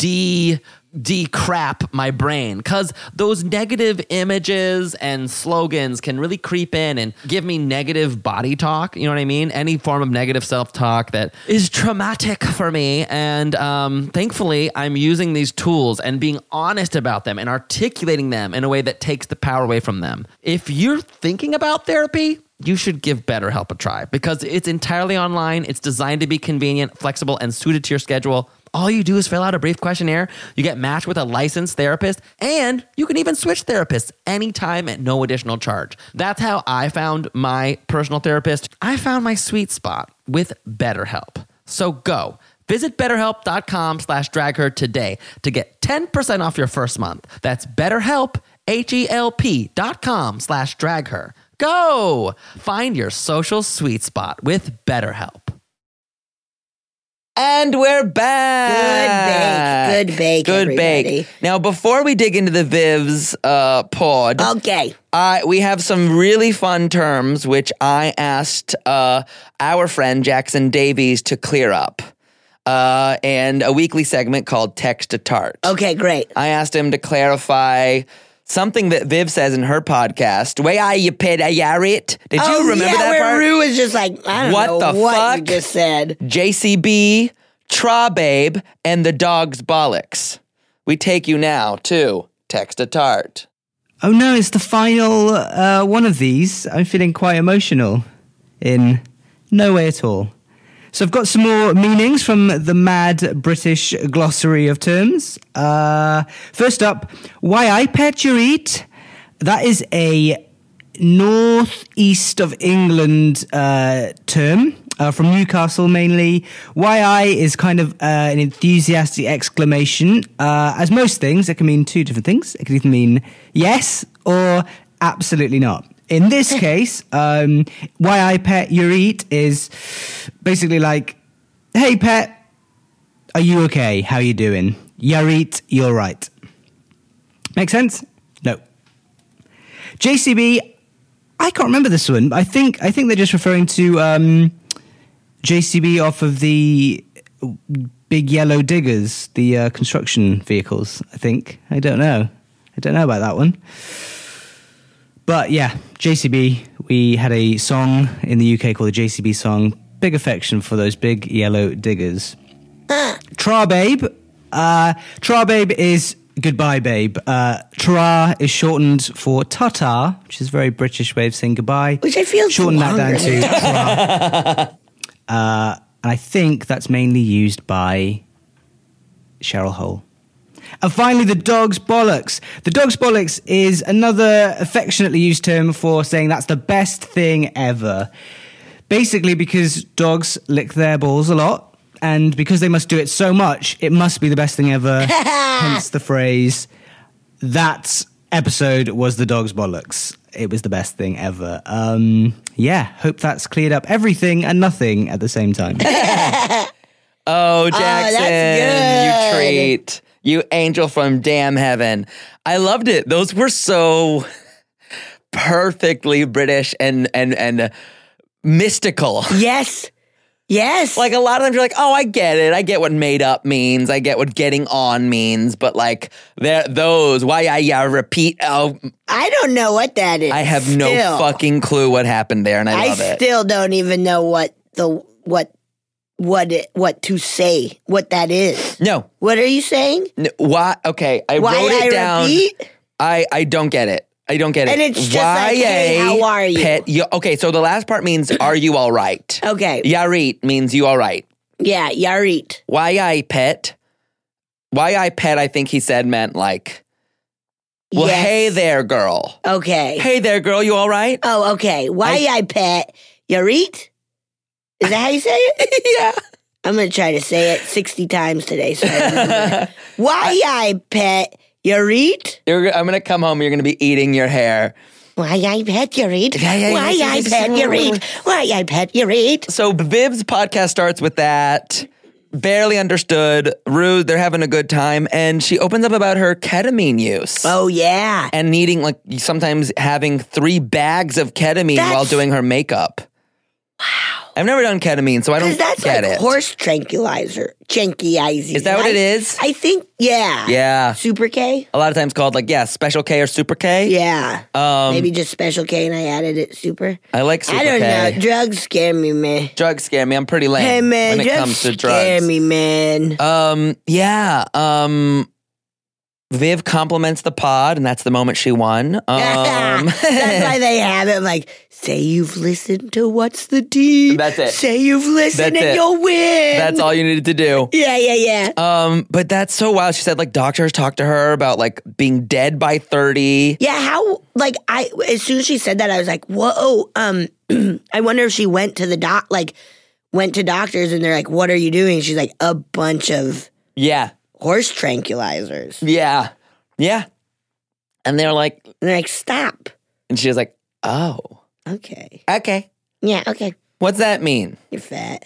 decrap my brain, because those negative images and slogans can really creep in and give me negative body talk. You know what I mean? Any form of negative self-talk that is traumatic for me. And thankfully, I'm using these tools and being honest about them and articulating them in a way that takes the power away from them. If you're thinking about therapy, you should give BetterHelp a try because it's entirely online. It's designed to be convenient, flexible, and suited to your schedule. All you do is fill out a brief questionnaire. You get matched with a licensed therapist, and you can even switch therapists anytime at no additional charge. That's how I found my personal therapist. I found my sweet spot with BetterHelp. So go. Visit BetterHelp.com/dragher today to get 10% off your first month. That's BetterHelp, HELP.com/dragher. Go! Find your social sweet spot with BetterHelp. And we're back. Good bake, everybody. Now, before we dig into the Viv's pod, okay, we have some really fun terms which I asked our friend Jackson Davies to clear up. And a weekly segment called Text to Tart. Okay, great. I asked him to clarify something that Viv says in her podcast. Way are you, Yarit? Did you remember that part? Where Rue was just like, I don't know what you just said. JCB, Trababe, and the dog's bollocks. We take you now to Text a Tart. Oh no, it's the final one of these. I'm feeling quite emotional in no way at all. So I've got some more meanings from the mad British glossary of terms. First up, why I pet your eat. That is a northeast of England term from Newcastle mainly. Why I is kind of an enthusiastic exclamation. As most things, it can mean two different things. It can either mean yes or absolutely not. In this case, why I pet your eat is basically like, hey pet, are you okay? How you doing? Your eat, you're right. Make sense? No. JCB, I can't remember this one. I think they're just referring to JCB off of the big yellow diggers, the construction vehicles, I think. I don't know about that one. But yeah, JCB, we had a song in the UK called the JCB song. Big affection for those big yellow diggers. Trababe. Trababe is goodbye, babe. Tra is shortened for ta-ta, which is a very British way of saying goodbye. Which I feel shorten that down longer. to tra. And I think that's mainly used by Cheryl Hole. And finally, the dog's bollocks. The dog's bollocks is another affectionately used term for saying that's the best thing ever. Basically, because dogs lick their balls a lot, and because they must do it so much, it must be the best thing ever. Hence the phrase, that episode was the dog's bollocks. It was the best thing ever. Hope that's cleared up everything and nothing at the same time. Oh, Jackson, that's you treat. You angel from damn heaven. I loved it. Those were so perfectly British and mystical. Yes. Yes. Like a lot of times you're like, oh, I get it. I get what made up means. I get what getting on means. But like those, why I repeat. Oh, I don't know what that is. I have no fucking clue what happened there, and I love it. I still don't even know what to say, what that is. No. What are you saying? No, why? Okay, I wrote it down. Repeat? I don't get it. I don't get it. And it's just like, hey, how are you? Okay, so the last part means, are you all right? Okay. Yarit means you all right. Yeah, Yarit. Why I pet, I think he said meant like, well, Yes. Hey there, girl. Okay. Hey there, girl, you all right? Oh, okay. Why I pet Yarit? Is that how you say it? Yeah. I'm going to try to say it 60 times today. So I remember. Why I pet Yarit? I'm going to come home, you're going to be eating your hair. Why I pet Yarit? Yeah, Why I pet Yarit? Why I pet Yarit? So Viv's podcast starts with that. Barely understood. Rude, they're having a good time. And she opens up about her ketamine use. Oh, yeah. And needing, like, sometimes having 3 bags of ketamine while doing her makeup. Wow. I've never done ketamine, so I don't get that's like it. horse tranquilizer. Is that what it is? I think, yeah. Yeah. Super K? A lot of times called, like, Special K or Super K. Yeah. Maybe just Special K and I added it super. I like Super I don't K. know. Drugs scare me, man. Drugs scare me. I'm pretty lame Hey, man. when it comes to drugs. Scare me, man. Viv compliments the pod, and that's the moment she won. That's why they have it. Like, say you've listened to What's the Tea. That's it. Say you've listened That's and it. you'll win. That's all you needed to do. Yeah. But that's so wild. She said, like, doctors talked to her about, like, being dead by 30. Yeah, how, like, as soon as she said that, I was like, whoa, I wonder if she went to went to doctors and they're like, what are you doing? She's like, a bunch of horse tranquilizers. Yeah. And they're like, stop. and she was like, oh. Okay. Yeah, okay. What's that mean? You're fat.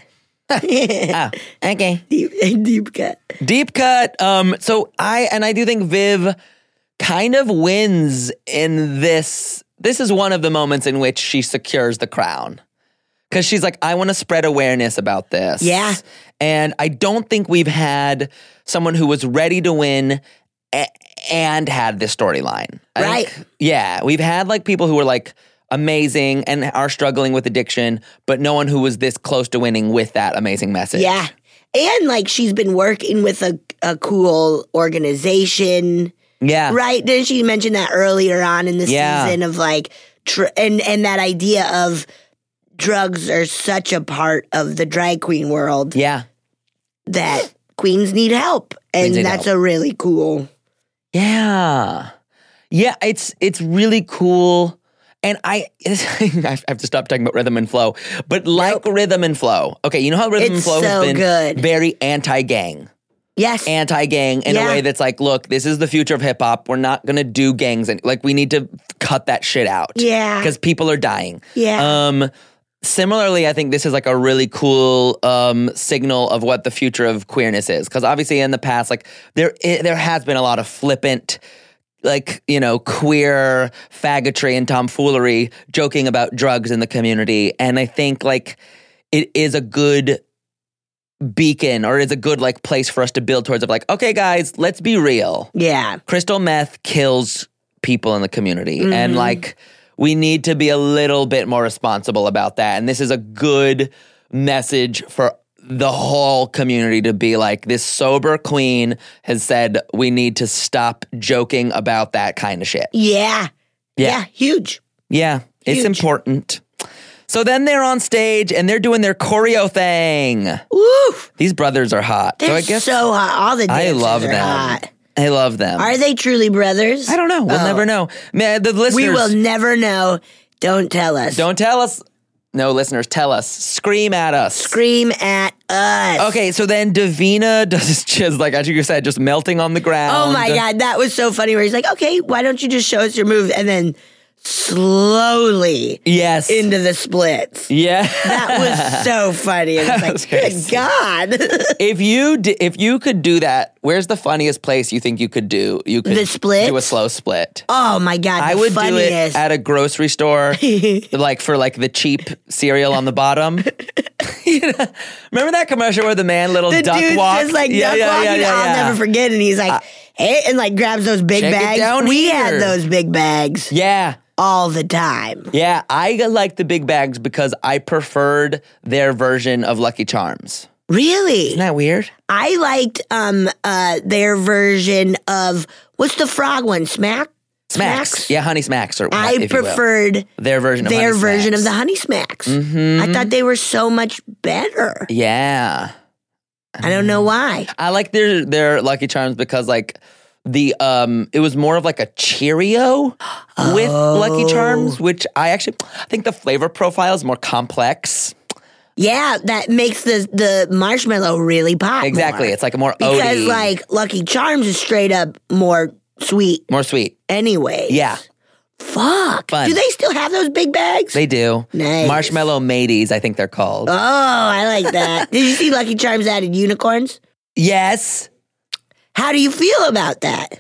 Oh, okay. Deep cut. Deep cut. So I do think Viv kind of wins in this. This is one of the moments in which she secures the crown. Because she's like, I want to spread awareness about this. Yeah. And I don't think we've had someone who was ready to win and had this storyline. Right. We've had like people who were like amazing and are struggling with addiction, but no one who was this close to winning with that amazing message. Yeah. And like she's been working with a cool organization. Yeah. Right? Didn't she mention that earlier on in the season of like, and that idea of drugs are such a part of the drag queen world. Yeah. That queens need help. And that's a really cool. Yeah. Yeah, it's really cool. And I have to stop talking about rhythm and flow. But like rhythm and flow. Okay, you know how rhythm and flow has been very anti-gang. Yes. Anti-gang in a way that's like, look, this is the future of hip hop. We're not going to do gangs. And like, we need to cut that shit out. Yeah. Because people are dying. Yeah. Similarly, I think this is like a really cool signal of what the future of queerness is. Because obviously in the past, like there has been a lot of flippant, like, you know, queer faggotry and tomfoolery joking about drugs in the community. And I think like it is a good beacon or is a good like place for us to build towards of like, okay, guys, let's be real. Yeah. Crystal meth kills people in the community. Mm-hmm. And like, we need to be a little bit more responsible about that. And this is a good message for the whole community to be like, this sober queen has said we need to stop joking about that kind of shit. Yeah. Yeah, huge. Yeah, it's important. So then they're on stage and they're doing their choreo thing. Oof. These brothers are hot. They're so hot. All the dancers I love are them. hot. I love them. Are they truly brothers? I don't know. We'll never know. Man, the listeners. We will never know. Don't tell us. Don't tell us. No, listeners, tell us. Scream at us. Scream at us. Okay, so then Davina does just like, as you said, just melting on the ground. Oh my God, that was so funny where he's like, okay, why don't you just show us your move? And then slowly into the splits. Yeah. That was so funny. And it's like, good God. If you could do that, where's the funniest place you think you could do? You could the split? Do a slow split. Oh my God, I would do it at a grocery store, like for like the cheap cereal on the bottom. Remember that commercial where the man duck walk? Just like duck walking. I'll never forget. And he's like, hey, and like grabs those big bags. We had those big bags. Yeah. All the time. Yeah, I like the big bags because I preferred their version of Lucky Charms. Really? Isn't that weird? I liked their version of, what's the frog one? Smacks? Yeah, Honey Smacks. I preferred their version of the Honey Smacks. Mm-hmm. I thought they were so much better. Yeah. I don't know why. I like their Lucky Charms because like it was more of like a Cheerio with Lucky Charms, which I think the flavor profile is more complex. Yeah, that makes the marshmallow really pop. Exactly. More. It's like a more because oaty. like Lucky Charms is straight up more sweet. More sweet. Anyway. Yeah. Fuck. Fun. Do they still have those big bags? They do. Nice. Marshmallow Mateys, I think they're called. Oh, I like that. Did you see Lucky Charms added unicorns? Yes. How do you feel about that?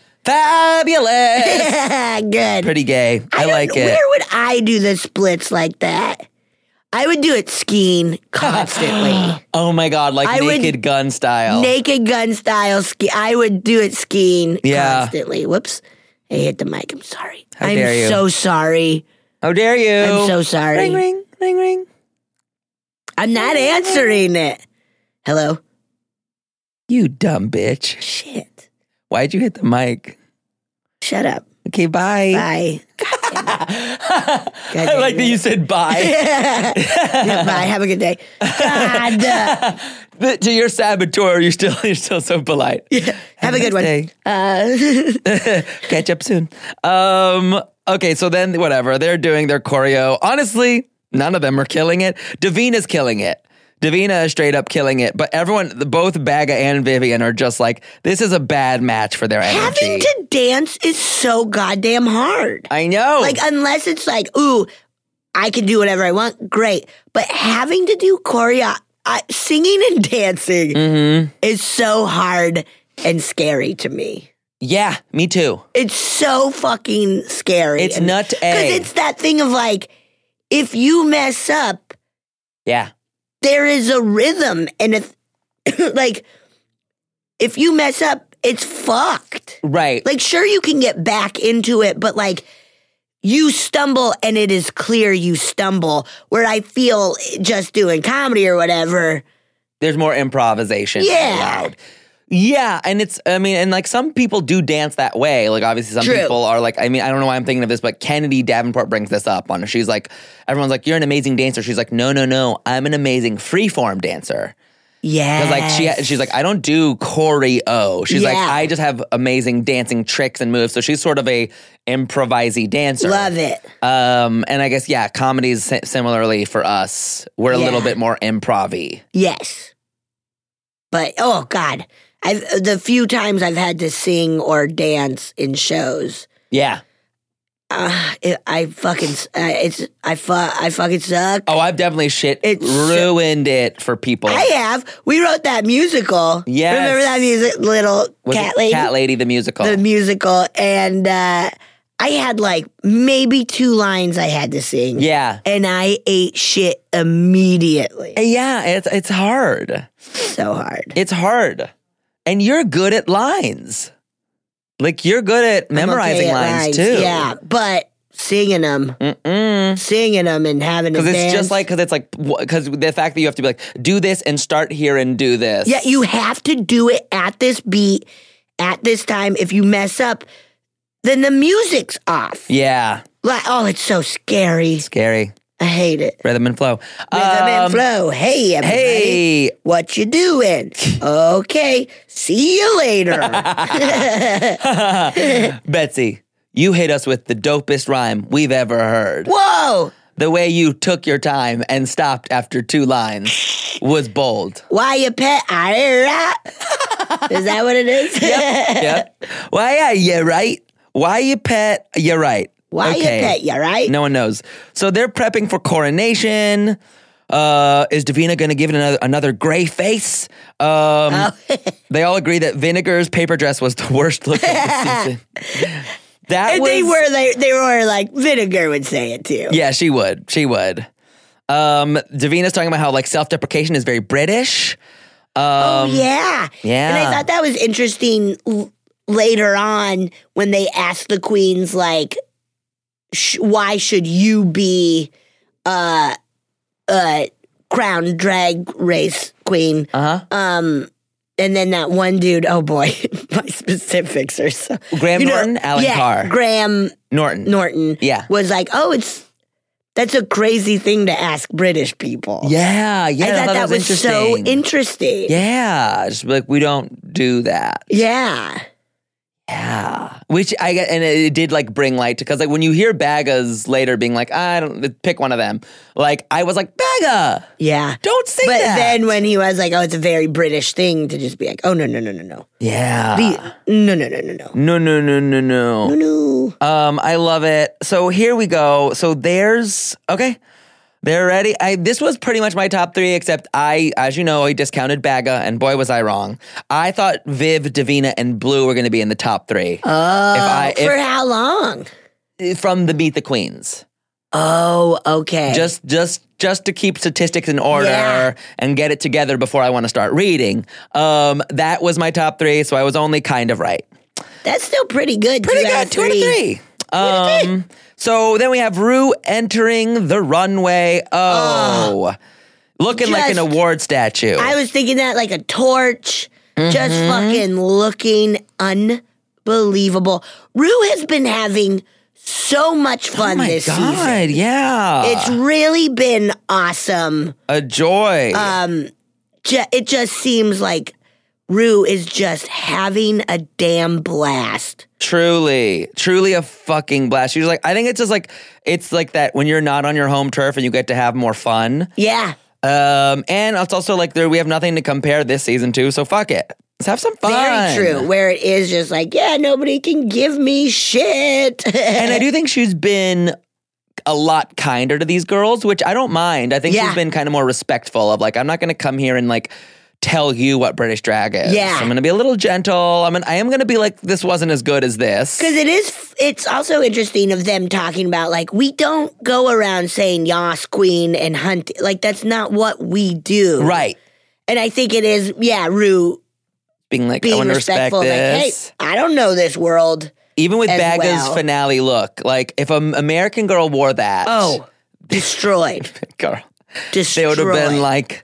Fabulous. Good. Pretty gay. I like it. Where would I do the splits like that? I would do it skiing constantly. Oh my God, like Naked Gun style. Naked Gun style ski. I would do it skiing constantly. Whoops. I hit the mic. I'm sorry. How dare you? I'm so sorry. How dare you? I'm so sorry. Ring, ring, ring, ring. I'm not answering it. Hello? You dumb bitch. Shit. Why'd you hit the mic? Shut up. Okay, bye. Bye. I like that you said bye. Yeah, bye. Have a good day. God. To your saboteur, you're still so polite. Yeah. Have a good one. Catch up soon. Okay, so then whatever. They're doing their choreo. Honestly, none of them are killing it. Davina's killing it. Davina is straight up killing it, but everyone, both Baga and Vivian are just like, this is a bad match for their energy. Having to dance is so goddamn hard. I know. Like, unless it's like, ooh, I can do whatever I want, great. But having to do choreo, singing and dancing is so hard and scary to me. Yeah, me too. It's so fucking scary. It's nut A. Because it's that thing of like, if you mess up, yeah, there is a rhythm, and if you mess up, it's fucked. Right. Like, sure, you can get back into it, but like, you stumble, and it is clear you stumble. Where I feel just doing comedy or whatever, there's more improvisation allowed. Yeah, and and like some people do dance that way. Like obviously some people are like, I don't know why I'm thinking of this, but Kennedy Davenport brings this up on her. She's like, everyone's like, you're an amazing dancer. She's like, no, I'm an amazing freeform dancer. Yeah. Because like she's like, I don't do choreo. She's like, I just have amazing dancing tricks and moves. So she's sort of a improvisey dancer. Love it. And I guess comedies similarly for us, we're a little bit more improv-y. Yes. But oh God. The few times I've had to sing or dance in shows, I fucking suck. Oh, I've definitely ruined it for people. I have. We wrote that musical. Yes. Remember that Cat Lady, the musical. The musical, and I had like maybe 2 lines I had to sing. Yeah, and I ate shit immediately. Yeah, it's hard. So hard. It's hard. And you're good at lines. Like, you're good at memorizing lines, too. Yeah, but singing them and having a dance. Because the fact that you have to be like, do this and start here and do this. Yeah, you have to do it at this beat, at this time. If you mess up, then the music's off. Yeah. Like, oh, it's so scary. Scary. I hate it. Rhythm and flow. Rhythm and flow. Hey, everybody. Hey. What you doing? Okay. See you later. Betsy, you hit us with the dopest rhyme we've ever heard. Whoa. The way you took your time and stopped after 2 lines was bold. Why you pet? Is that what it is? Yep. Why are you right? Why you pet? You're right. Why you pet? You're right. No one knows. So they're prepping for coronation. Is Davina going to give it another gray face? They all agree that Vinegar's paper dress was the worst look of the season. They were like, Vinegar would say it too. Yeah, she would. Davina's talking about how like self-deprecation is very British. Yeah. And I thought that was interesting later on when they asked the queens like, why should you be crown drag race queen? And then that one dude, oh boy, my specifics are so... Graham Norton, Alan Carr. Graham Norton was like, that's a crazy thing to ask British people. Yeah. I thought that was so interesting. Yeah, just like, we don't do that. Yeah. Yeah, which I get, and it did like bring light to, because like when you hear Baggas later being like, I don't pick one of them, like I was like, Bagga, don't say that. But then when he was like, oh, it's a very British thing to just be like, oh no, yeah, no. I love it. So here we go. So they're ready. This was pretty much my top 3, except as you know, I discounted Bagga, and boy, was I wrong. I thought Viv, Davina, and Blue were going to be in the top 3. Oh, for how long? From the Meet the Queens. Oh, okay. Just to keep statistics in order and get it together before I want to start reading. That was my top 3, so I was only kind of right. That's still pretty good. 2 out of 3. So then we have Rue entering the runway. Looking like an award statue. I was thinking that like a torch. Just fucking looking unbelievable. Rue has been having so much fun this season. Oh my God, yeah. It's really been awesome. A joy. It just seems like Rue is just having a damn blast. Truly a fucking blast. She's like, I think it's just like, it's like that when you're not on your home turf and you get to have more fun. Yeah. And it's also like we have nothing to compare this season to, so fuck it. Let's have some fun. Very true. Where it is just like, nobody can give me shit. And I do think she's been a lot kinder to these girls, which I don't mind. I think she's been kind of more respectful of like, I'm not going to come here and like tell you what British drag is. Yeah. I'm going to be a little gentle. I am going to be like, this wasn't as good as this. Because it's also interesting of them talking about like, we don't go around saying Yas Queen and hunt. Like, that's not what we do. Right. And I think it is, Rue being like, I want to respect this. Like, hey, I don't know this world. Even with Bagga's finale look, like if an American girl wore that. Oh, destroyed. Girl. Destroyed. They would have been like,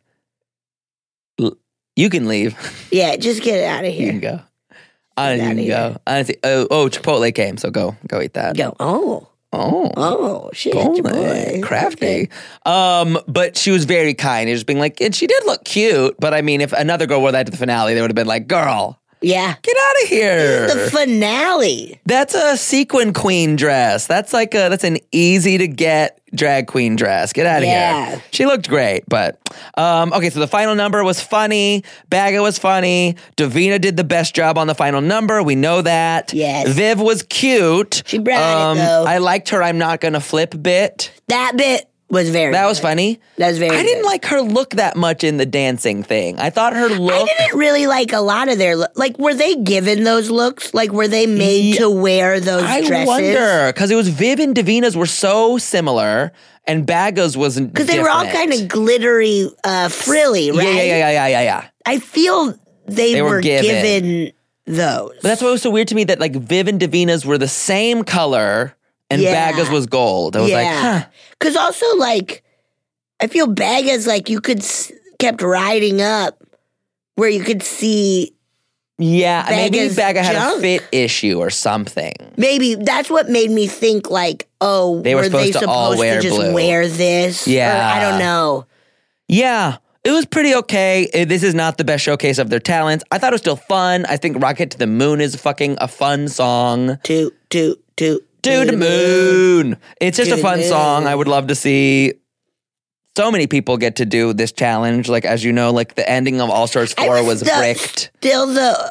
you can leave. Yeah, just get it out of here. You can go. I didn't even go. Chipotle came, so go eat that. Go. Oh, shit. Chipotle. Crafty. Okay. But she was very kind. Just being like, and she did look cute, but I mean, if another girl wore that to the finale, they would have been like, girl. Yeah. Get out of here. The finale. That's a sequin queen dress. That's like that's an easy to get drag queen dress. Get out of here. She looked great, but okay, so the final number was funny. Bagga was funny. Davina did the best job on the final number. We know that. Yes. Viv was cute. She brought it though. I liked her I'm not gonna flip bit. That bit was very That good. was funny. That was very I didn't like her look that much in the dancing thing. I thought her look... I didn't really like a lot of their... Like, were they given those looks? Like, were they made to wear those dresses? I wonder, because it was Viv and Davina's were so similar, and Bagga's wasn't because they were all kind of glittery, frilly, right? Yeah. I feel they were given those. But that's what was so weird to me, that like Viv and Davina's were the same color, and Baga's was gold. I was like, huh. Because also, like, I feel Baga's, like, you could kept riding up where you could see. Yeah, maybe Baga had junk. a fit issue or something. Maybe that's what made me think, like, oh, they were supposed to all wear just blue. wear this? Yeah. Or, I don't know. Yeah. It was pretty okay. This is not the best showcase of their talents. I thought it was still fun. I think Rocket to the Moon is fucking a fun song. To the moon. It's just a fun song. I would love to see so many people get to do this challenge. Like, as you know, like the ending of All Stars 4 was bricked. Still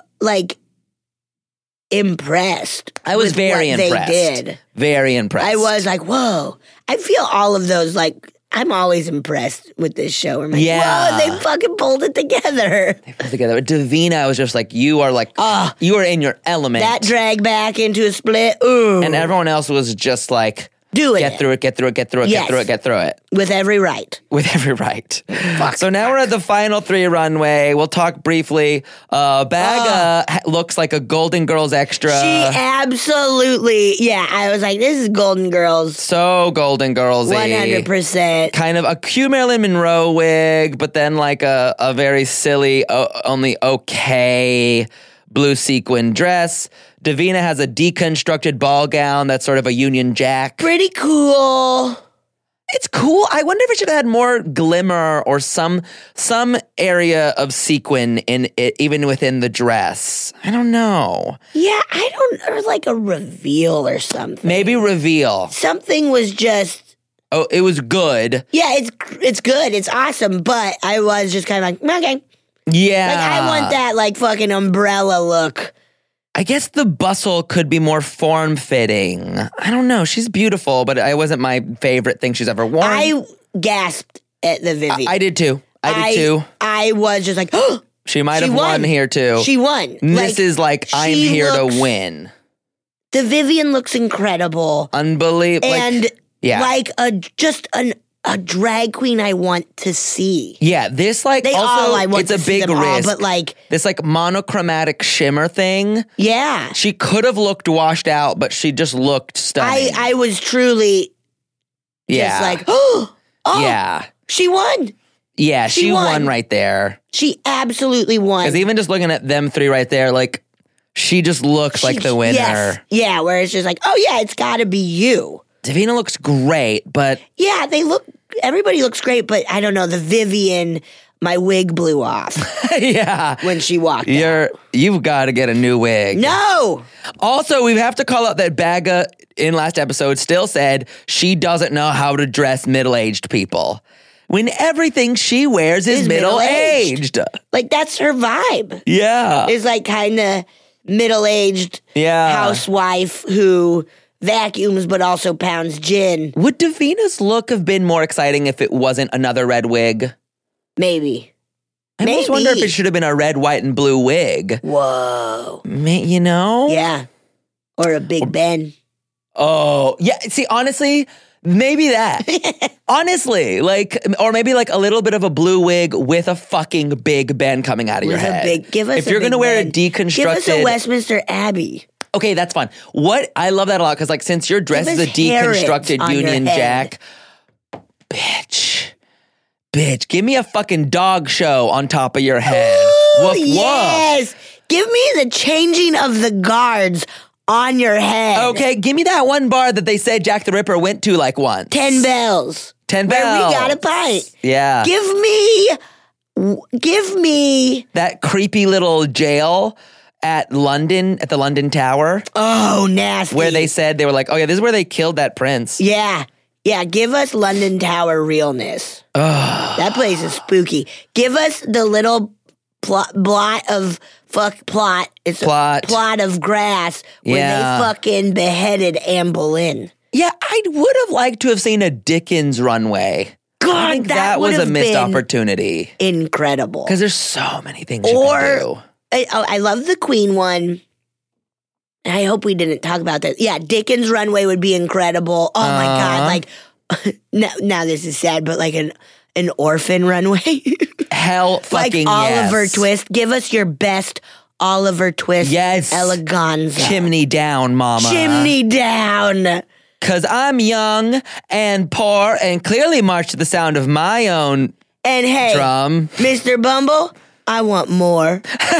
impressed. I was very impressed. They did. Very impressed. I was like, whoa. I feel all of those, like, I'm always impressed with this show. I'm like, whoa, they fucking pulled it together. They pulled it together. Davina, I was just like, you are like, you are in your element. That drag back into a split. Ooh. And everyone else was just like, get through it. With every right. Fuck. So now we're at the final 3 runway. We'll talk briefly. Baga looks like a Golden Girls extra. She absolutely, I was like, this is Golden Girls. So Golden Girls-y. 100%. Kind of a cute Marilyn Monroe wig, but then like a very silly, only okay blue sequin dress. Davina has a deconstructed ball gown that's sort of a Union Jack. Pretty cool. It's cool. I wonder if it should have had more glimmer or some area of sequin in it, even within the dress. I don't know. Yeah, or like a reveal or something. Maybe reveal. Something was just. Oh, it was good. Yeah, it's good. It's awesome. But I was just kind of like, okay. Yeah. Like, I want that, like, fucking umbrella look. I guess the bustle could be more form-fitting. I don't know. She's beautiful, but it wasn't my favorite thing she's ever worn. I gasped at the Vivian. I did too. I was just like, oh, she might have won here too. She won. This is like, I'm here to win. The Vivian looks incredible. Unbelievable. And like a drag queen I want to see. Yeah, this like it's a big risk. But like this like monochromatic shimmer thing. Yeah. She could have looked washed out, but she just looked stunning. I was truly just like, yeah. She won. Yeah, she won right there. She absolutely won. Because even just looking at them 3 right there, like she just looks like the winner. Yes. Yeah, where it's just like, oh yeah, it's gotta be you. Davina looks great, but... Yeah, everybody looks great, but I don't know, the Vivian, my wig blew off. Yeah. When she walked out. You've got to get a new wig. No! Also, we have to call out that Baga, in last episode, still said she doesn't know how to dress middle-aged people. When everything she wears is middle-aged. Like, that's her vibe. Yeah. Is like kind of middle-aged housewife who... vacuums, but also pounds gin. Would Davina's look have been more exciting if it wasn't another red wig? Maybe. I almost wonder if it should have been a red, white, and blue wig. Whoa. You know? Yeah. Or a Big Ben. Oh, yeah. See, honestly, maybe that. Honestly, like, or maybe like a little bit of a blue wig with a fucking Big Ben coming out of your head. If you're going to wear a deconstructed... Give us a Westminster Abbey. Okay, that's fun. I love that a lot because, like, since your dress is a deconstructed Union Jack, bitch, give me a fucking dog show on top of your head. Ooh, woof, yes, woof. Give me the changing of the guards on your head. Okay, give me that one bar that they said Jack the Ripper went to like once. 10 bells. 10 Where bells. we got a pint. Yeah. Give me that creepy little jail at the London Tower. Oh, nasty. Where they said, they were like, oh yeah, this is where they killed that prince. Yeah. Yeah, give us London Tower realness. That place is spooky. Give us the little plot of grass where they fucking beheaded Anne Boleyn. Yeah, I would have liked to have seen a Dickens runway. God, I think that was a missed opportunity. Incredible. Because there's so many things you can do. I love the Queen one. I hope we didn't talk about that. Yeah, Dickens runway would be incredible. Oh my God. Like, now this is sad, but like an orphan runway. Hell fucking like Oliver Twist. Give us your best Oliver Twist. Yes. Eleganza. Chimney down, mama. Chimney down. 'cause I'm young and poor and clearly march to the sound of my own And hey, drum. Mr. Bumble, I want more.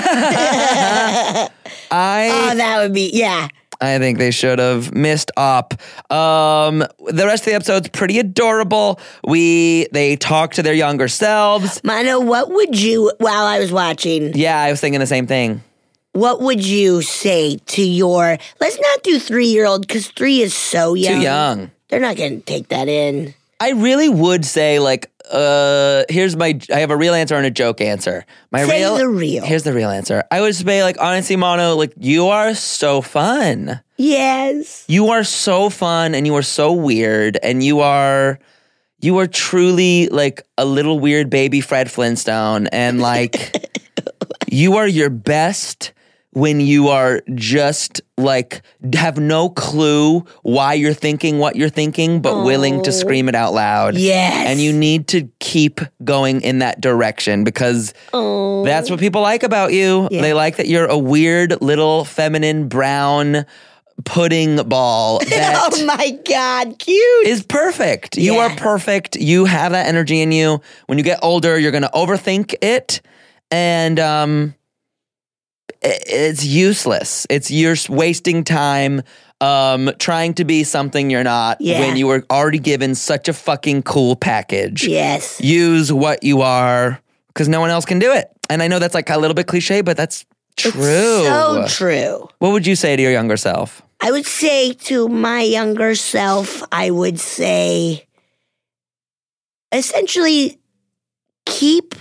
That would be, yeah. I think they should have missed up. The rest of the episode's pretty adorable. They talk to their younger selves. Mano, what would you, while I was watching, Yeah, I was thinking the same thing. what would you say to your, let's not do 3-year-old, because 3 is so young. Too young. They're not going to take that in. I really would say, like, I have a real answer and a joke answer. Say the real. Here's the real answer. I would say, like, honestly, Mono, like, you are so fun. Yes. You are so fun and you are so weird and you are truly like a little weird baby Fred Flintstone and like you are your best when you are just like have no clue why you're thinking what you're thinking but willing to scream it out loud. Yes. And you need to keep going in that direction because that's what people like about you. Yeah. They like that you're a weird little feminine brown pudding ball that Oh my God, cute. is perfect. You are perfect. You have that energy in you. When you get older, you're going to overthink it and it's useless. You're wasting time trying to be something you're not when you were already given such a fucking cool package. Yes. Use what you are because no one else can do it. And I know that's like a little bit cliche, but that's true. It's so true. What would you say to your younger self? I would say to my younger self, I would say essentially keep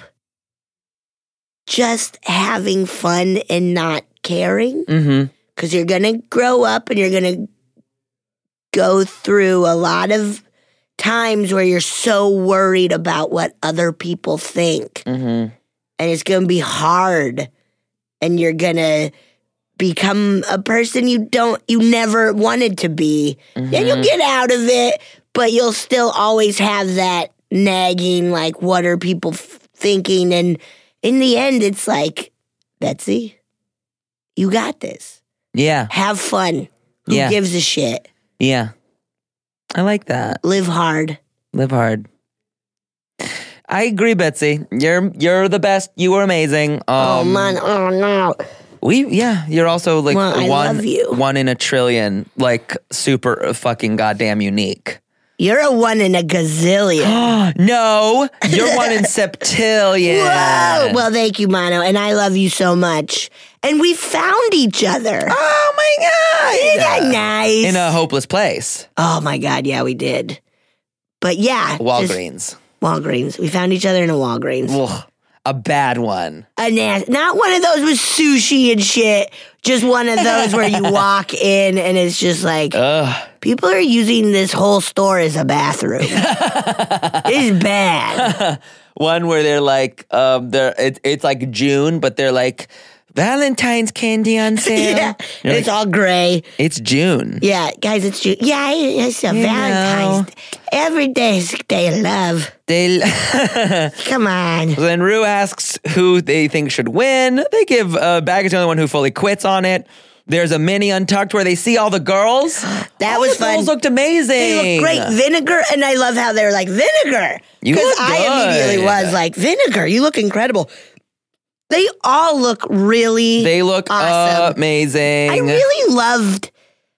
just having fun and not caring. Because you're going to grow up and you're going to go through a lot of times where you're so worried about what other people think. And it's going to be hard. And you're going to become a person you never wanted to be. Then you'll get out of it, but you'll still always have that nagging, like, what are people thinking? And in the end, it's like, Betsy, you got this. Yeah. Have fun. Who gives a shit? Yeah. I like that. Live hard. Live hard. I agree, Betsy. You're the best. You were amazing. Oh, man. Oh, no. You're also like I love you. 1 in a trillion, like super fucking goddamn unique. You're a 1 in a gazillion. No, you're 1 in septillion. Whoa. Well, thank you, Mono. And I love you so much. And we found each other. Oh my God. Isn't that nice? In a hopeless place. Oh my God, yeah, we did. But yeah. Walgreens. Walgreens. We found each other in a Walgreens. Ugh, a bad one. Not one of those with sushi and shit. Just one of those where you walk in and it's just like, people are using this whole store as a bathroom. It's bad. One where they're like, it's like June, but they're like, Valentine's candy on sale. Yeah, it's all gray. It's June. Yeah, guys, it's June. Yeah, it's a Valentine's Day. Every day's a day of love. Come on. Then Rue asks who they think should win. They give Bag is the only one who fully quits on it. There's a mini Untucked where they see all the girls. That all was the fun. Girls looked amazing. They look great. Vinegar, and I love how they're like, Vinegar. You look I good. immediately was like, Vinegar, you look incredible. They all look really They look awesome. amazing. I really loved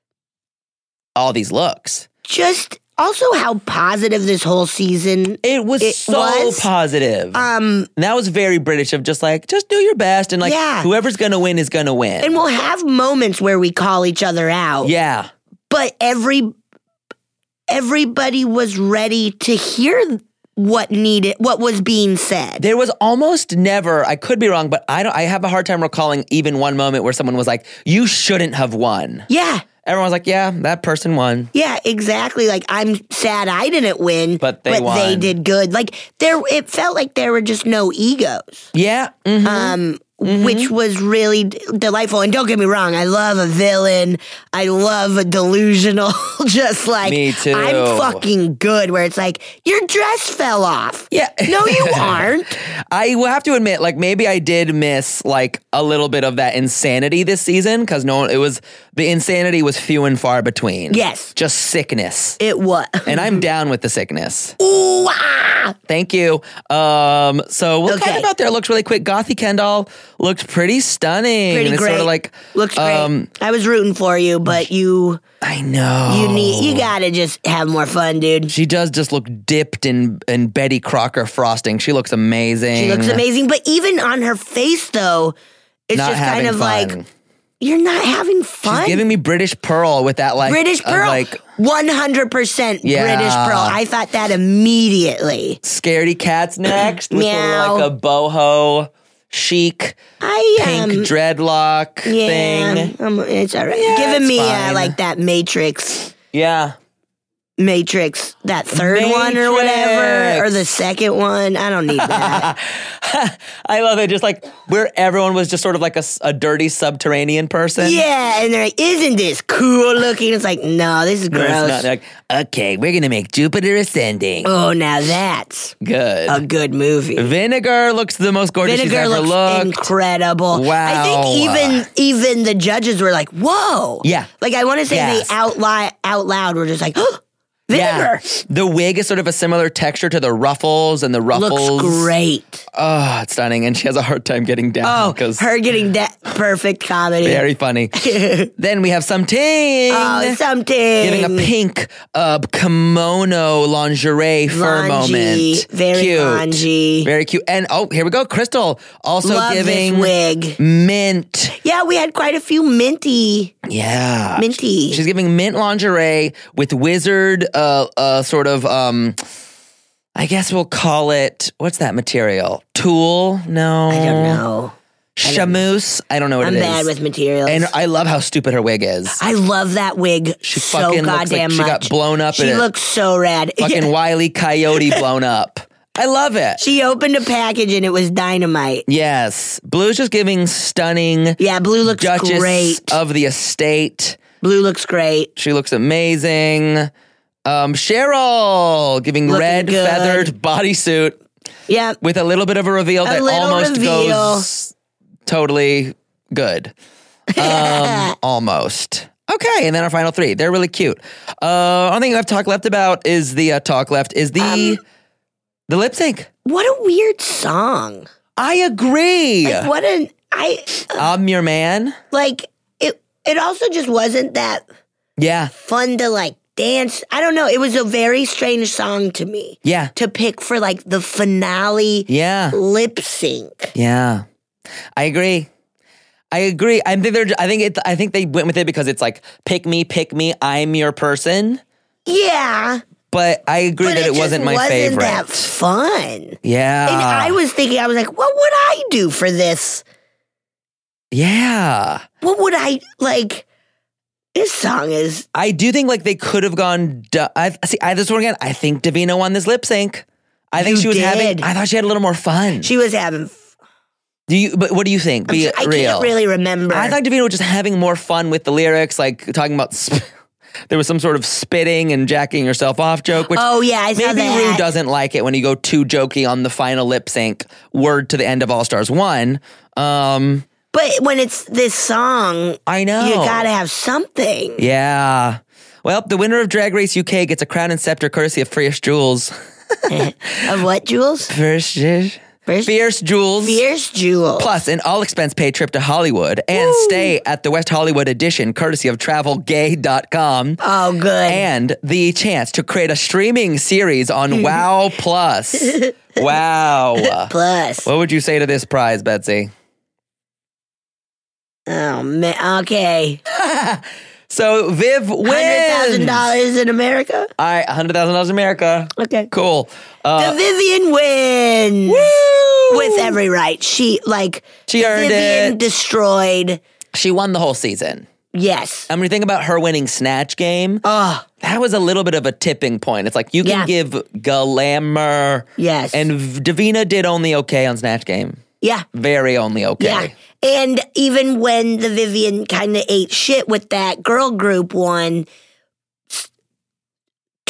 all these looks. just also how positive this whole season It was so positive. That was very British of just like, just do your best and like whoever's going to win is going to win. And we'll have moments where we call each other out. Yeah. But everybody was ready to hear what was being said. There was almost never, I could be wrong, but I have a hard time recalling even one moment where someone was like, you shouldn't have won. Yeah. Everyone's like, yeah, that person won. Yeah, exactly. Like, I'm sad I didn't win, but they won. They did good. Like, it felt like there were just no egos. Yeah. Which was really delightful. And don't get me wrong, I love a villain. I love a delusional just like, Me too. I'm fucking good, where it's like, your dress fell off. Yeah. No, you aren't. I will have to admit, like, maybe I did miss like a little bit of that insanity this season because the insanity was few and far between. Yes. Just sickness. It was. And I'm down with the sickness. Ooh, ah. Thank you. So we'll Okay. talk about their looks really quick. Gothy Kendall looked pretty stunning. Pretty It's great. sort of like, Looks great. I was rooting for you, but I know. you gotta just have more fun, dude. She does just look dipped in Betty Crocker frosting. She looks amazing. She looks amazing, but even on her face, though, it's Not just kind having of fun. like, you're not having fun. She's giving me British Pearl with that like British Pearl, like 100% Yeah. British Pearl. I thought that immediately. Scaredy Cat's next with sort Meow. of like a boho chic pink dreadlock thing. It's all right. Yeah, Giving it's me fine. like that Matrix, that third one or whatever, or the second one. I don't need that. I love it. Just like where everyone was just sort of like a dirty subterranean person. Yeah, and they're like, isn't this cool looking? It's like, no, this is No, gross. it's not. They're like, okay, we're gonna make Jupiter Ascending. Oh, now that's Good. a good movie. Vinegar looks the most gorgeous she's Vinegar ever looks looked. incredible. Wow. I think even the judges were like, whoa. Yeah. Like, I want to say Yes. they out loud were just like, oh, Vinegar. Yeah. The wig is sort of a similar texture to the ruffles, and the ruffles Looks great. Oh, it's stunning. And she has a hard time getting down. Oh, because her getting perfect comedy. very funny. Then we have Something. Oh, Something. Giving a pink kimono lingerie fur moment. Very cute. lingerie. Very cute. And here we go. Crystal also Love giving this wig. mint. Yeah, we had quite a few minty. Yeah. Minty. She's giving mint lingerie with wizard sort of I guess we'll call it, what's that material? Tulle? No. I don't know. Chamoose? I don't know what I'm it is. bad with materials. And I love how stupid her wig is. I love that wig She so fucking looks goddamn like she much. got blown up She in looks so rad. fucking Wile E. Coyote blown up. I love it. She opened a package and it was dynamite. Yes. Blue's just giving stunning Yeah, Blue looks Duchess great. of the estate. Blue looks great. She looks amazing. Cheryl giving Looking red good. feathered bodysuit Yeah. with a little bit of a reveal that little almost reveal. goes totally good. Almost. Okay, and then our final three. They're really cute. Only thing I have talk left about is the lip sync. What a weird song. I agree. Like, I'm your man. like it also just wasn't that Yeah. fun to like dance. I don't know. It was a very strange song to me. Yeah. To pick for like the finale Yeah. lip sync. Yeah. I agree. I think they went with it because it's like pick me, I'm your person. Yeah. But I agree But that it wasn't my favorite. That fun. Yeah. And I was like, what would I do for this? Yeah. What would I like? This song is. I do think like they could have gone. I think Davina won this lip sync. I think You she was having. did. I thought she had a little more fun. She was having. But what do you think? Be I real. can't really remember. I thought Davina was just having more fun with the lyrics, like talking about. There was some sort of spitting and jacking yourself off joke, which Oh, yeah, I saw maybe that. Rue doesn't like it when you go too jokey on the final lip sync word to the end of All Stars 1. But when it's this song, I know. you gotta have something. Yeah. Well, the winner of Drag Race UK gets a crown and scepter courtesy of Fierce Jewels. Of what, Jules? Fierce Jewels. Fierce Jewels. Plus, an all-expense paid trip to Hollywood and stay at the West Hollywood edition, courtesy of TravelGay.com. Oh, good. And the chance to create a streaming series on Wow Plus. Wow. Plus. What would you say to this prize, Betsy? Oh, man. Okay. So Viv wins. $100,000 in America? All right, $100,000 in America. Okay. Cool. The Vivian wins. Woo! With every right. She earned Vivian it. destroyed. She won the whole season. Yes. I mean, think about her winning Snatch Game. Oh, That was a little bit of a tipping point. It's like you can Yeah. give glamour. yes. And Davina did only okay on Snatch Game. yeah. Very only okay. Yeah. And even when the Vivian kind of ate shit with that girl group one,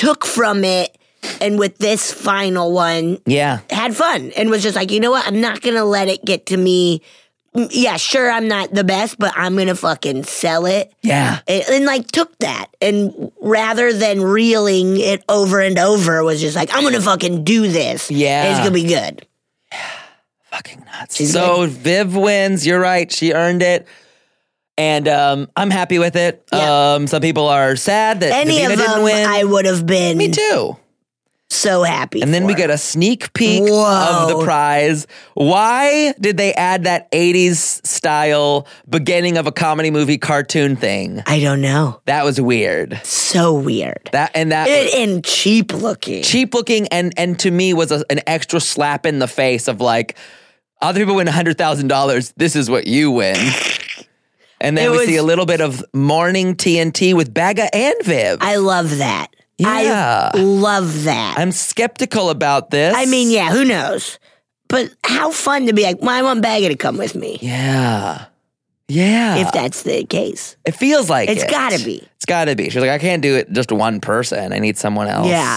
took from it, and with this final one, had fun and was just like, you know what? I'm not gonna let it get to me. Yeah, sure, I'm not the best, but I'm gonna fucking sell it. Yeah, and like took that, and rather than reeling it over and over, was just like, I'm gonna fucking do this. Yeah, it's gonna be good. Fucking nuts. So Viv wins. You're right. She earned it. And I'm happy with it. Yeah. Some people are sad that any Davina of them didn't win. I would have been. Me too. So happy. And then we get a sneak peek of the prize. Why did they add that 80s style beginning of a comedy movie cartoon thing? I don't know. That was weird. So weird. And cheap looking. Cheap looking and to me was an extra slap in the face of like, other people win $100,000. This is what you win. And then we see a little bit of morning TNT with Baga and Viv. I love that. Yeah. I love that. I'm skeptical about this. I mean, yeah, who knows? But how fun to be like, well, I want Baga to come with me. Yeah. Yeah. If that's the case. It feels like it's gotta be. It's gotta be. She's like, I can't do it just one person. I need someone else. Yeah.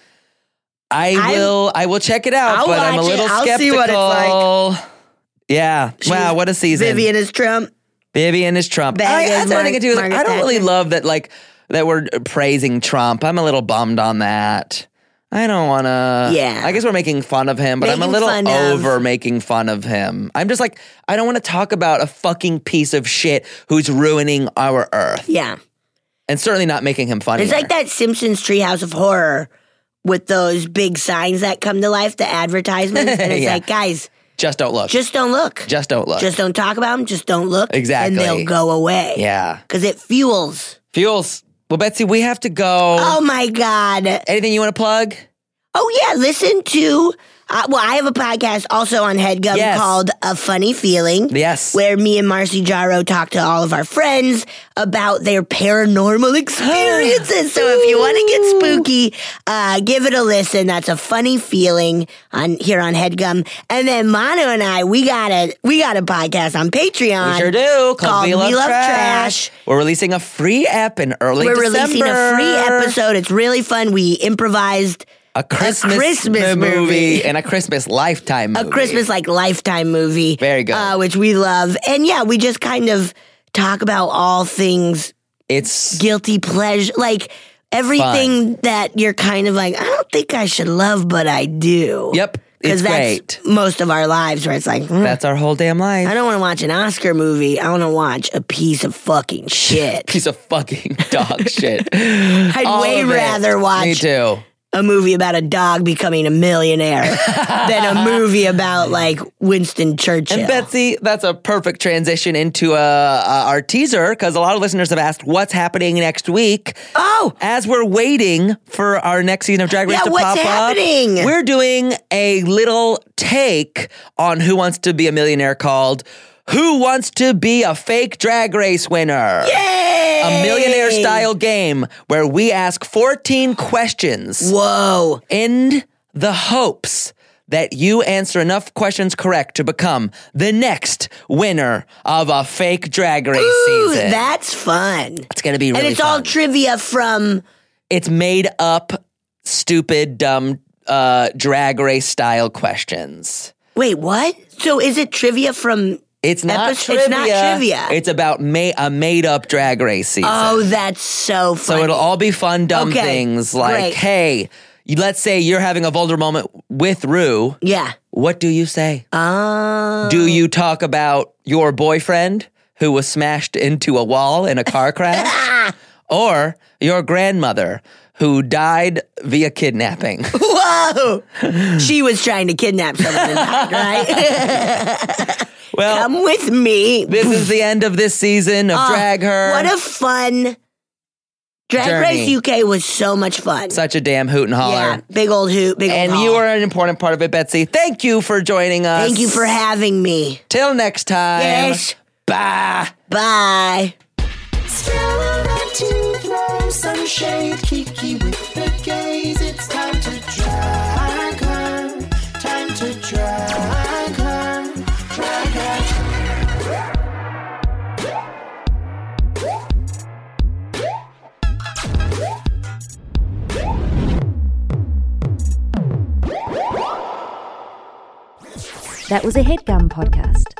I will check it out, but I'm a little skeptical. I'll see what it's like. Yeah. Wow, what a season. Vivian is Trump. That's one thing I do. I don't really love that, like, that we're praising Trump. I'm a little bummed on that. I don't want to. Yeah. I guess we're making fun of him, but I'm a little over making fun of him. I'm just like, I don't want to talk about a fucking piece of shit who's ruining our earth. Yeah. And certainly not making him funny. It's like that Simpsons Treehouse of Horror with those big signs that come to life, the advertisements. And it's like, guys. Just don't look. Just don't look. Just don't look. Just don't talk about them. Just don't look. Exactly. And they'll go away. Yeah. Because it fuels. Well, Betsy, we have to go. Oh, my God. Anything you want to plug? Oh, yeah. Listen to, I have a podcast also on HeadGum called A Funny Feeling. Yes. Where me and Marcy Jarreau talk to all of our friends about their paranormal experiences. So if you want to get spooky, give it a listen. That's A Funny Feeling here on HeadGum. And then Manu and I, we got a podcast on Patreon. We sure do. Called We Love Trash. We're releasing a free ep in early December. We're releasing a free episode. It's really fun. We improvised a Christmas movie and a Christmas Lifetime movie. A Christmas Lifetime movie. Very good. Which we love. And yeah, we just kind of talk about all things. It's guilty pleasure. Like everything that you're kind of like, I don't think I should love, but I do. Yep. Because that's great. Most of our lives where it's like, that's our whole damn life. I don't want to watch an Oscar movie. I want to watch a piece of fucking shit. Piece of fucking dog shit. I'd way rather watch. Me too. A movie about a dog becoming a millionaire than a movie about like Winston Churchill. And Betsy, that's a perfect transition into our teaser because a lot of listeners have asked what's happening next week. Oh, as we're waiting for our next season of Drag Race to pop happening? Up, we're doing a little take on Who Wants to Be a Millionaire called Who Wants to Be a Fake Drag Race Winner? Yay! A millionaire-style game where we ask 14 questions. Whoa. In the hopes that you answer enough questions correct to become the next winner of a fake Drag Race season. That's fun. It's going to be really fun. And it's all trivia from... It's made up, stupid, dumb Drag Race-style questions. Wait, what? So is it trivia from... It's not trivia. It's not trivia. It's about a made-up Drag Race season. Oh, that's so funny. So it'll all be fun, dumb things like, hey, let's say you're having a vulnerable moment with Rue. Yeah. What do you say? Oh. Do you talk about your boyfriend who was smashed into a wall in a car crash? Or your grandmother who died via kidnapping? Whoa! She was trying to kidnap someone and died, right? Well, come with me. This is the end of this season of Drag Her. What a fun Drag Race UK was so much fun. Such a damn hoot and holler. Yeah, big old hoot, big old And holler. you are an important part of it, Betsy. Thank you for joining us. Thank you for having me. Till next time. Yes. Bye. Bye. Still around to throw some shade, Kiki with the gaze. It's time to drag her. Time to drag her. Drag her. That was a HeadGum podcast.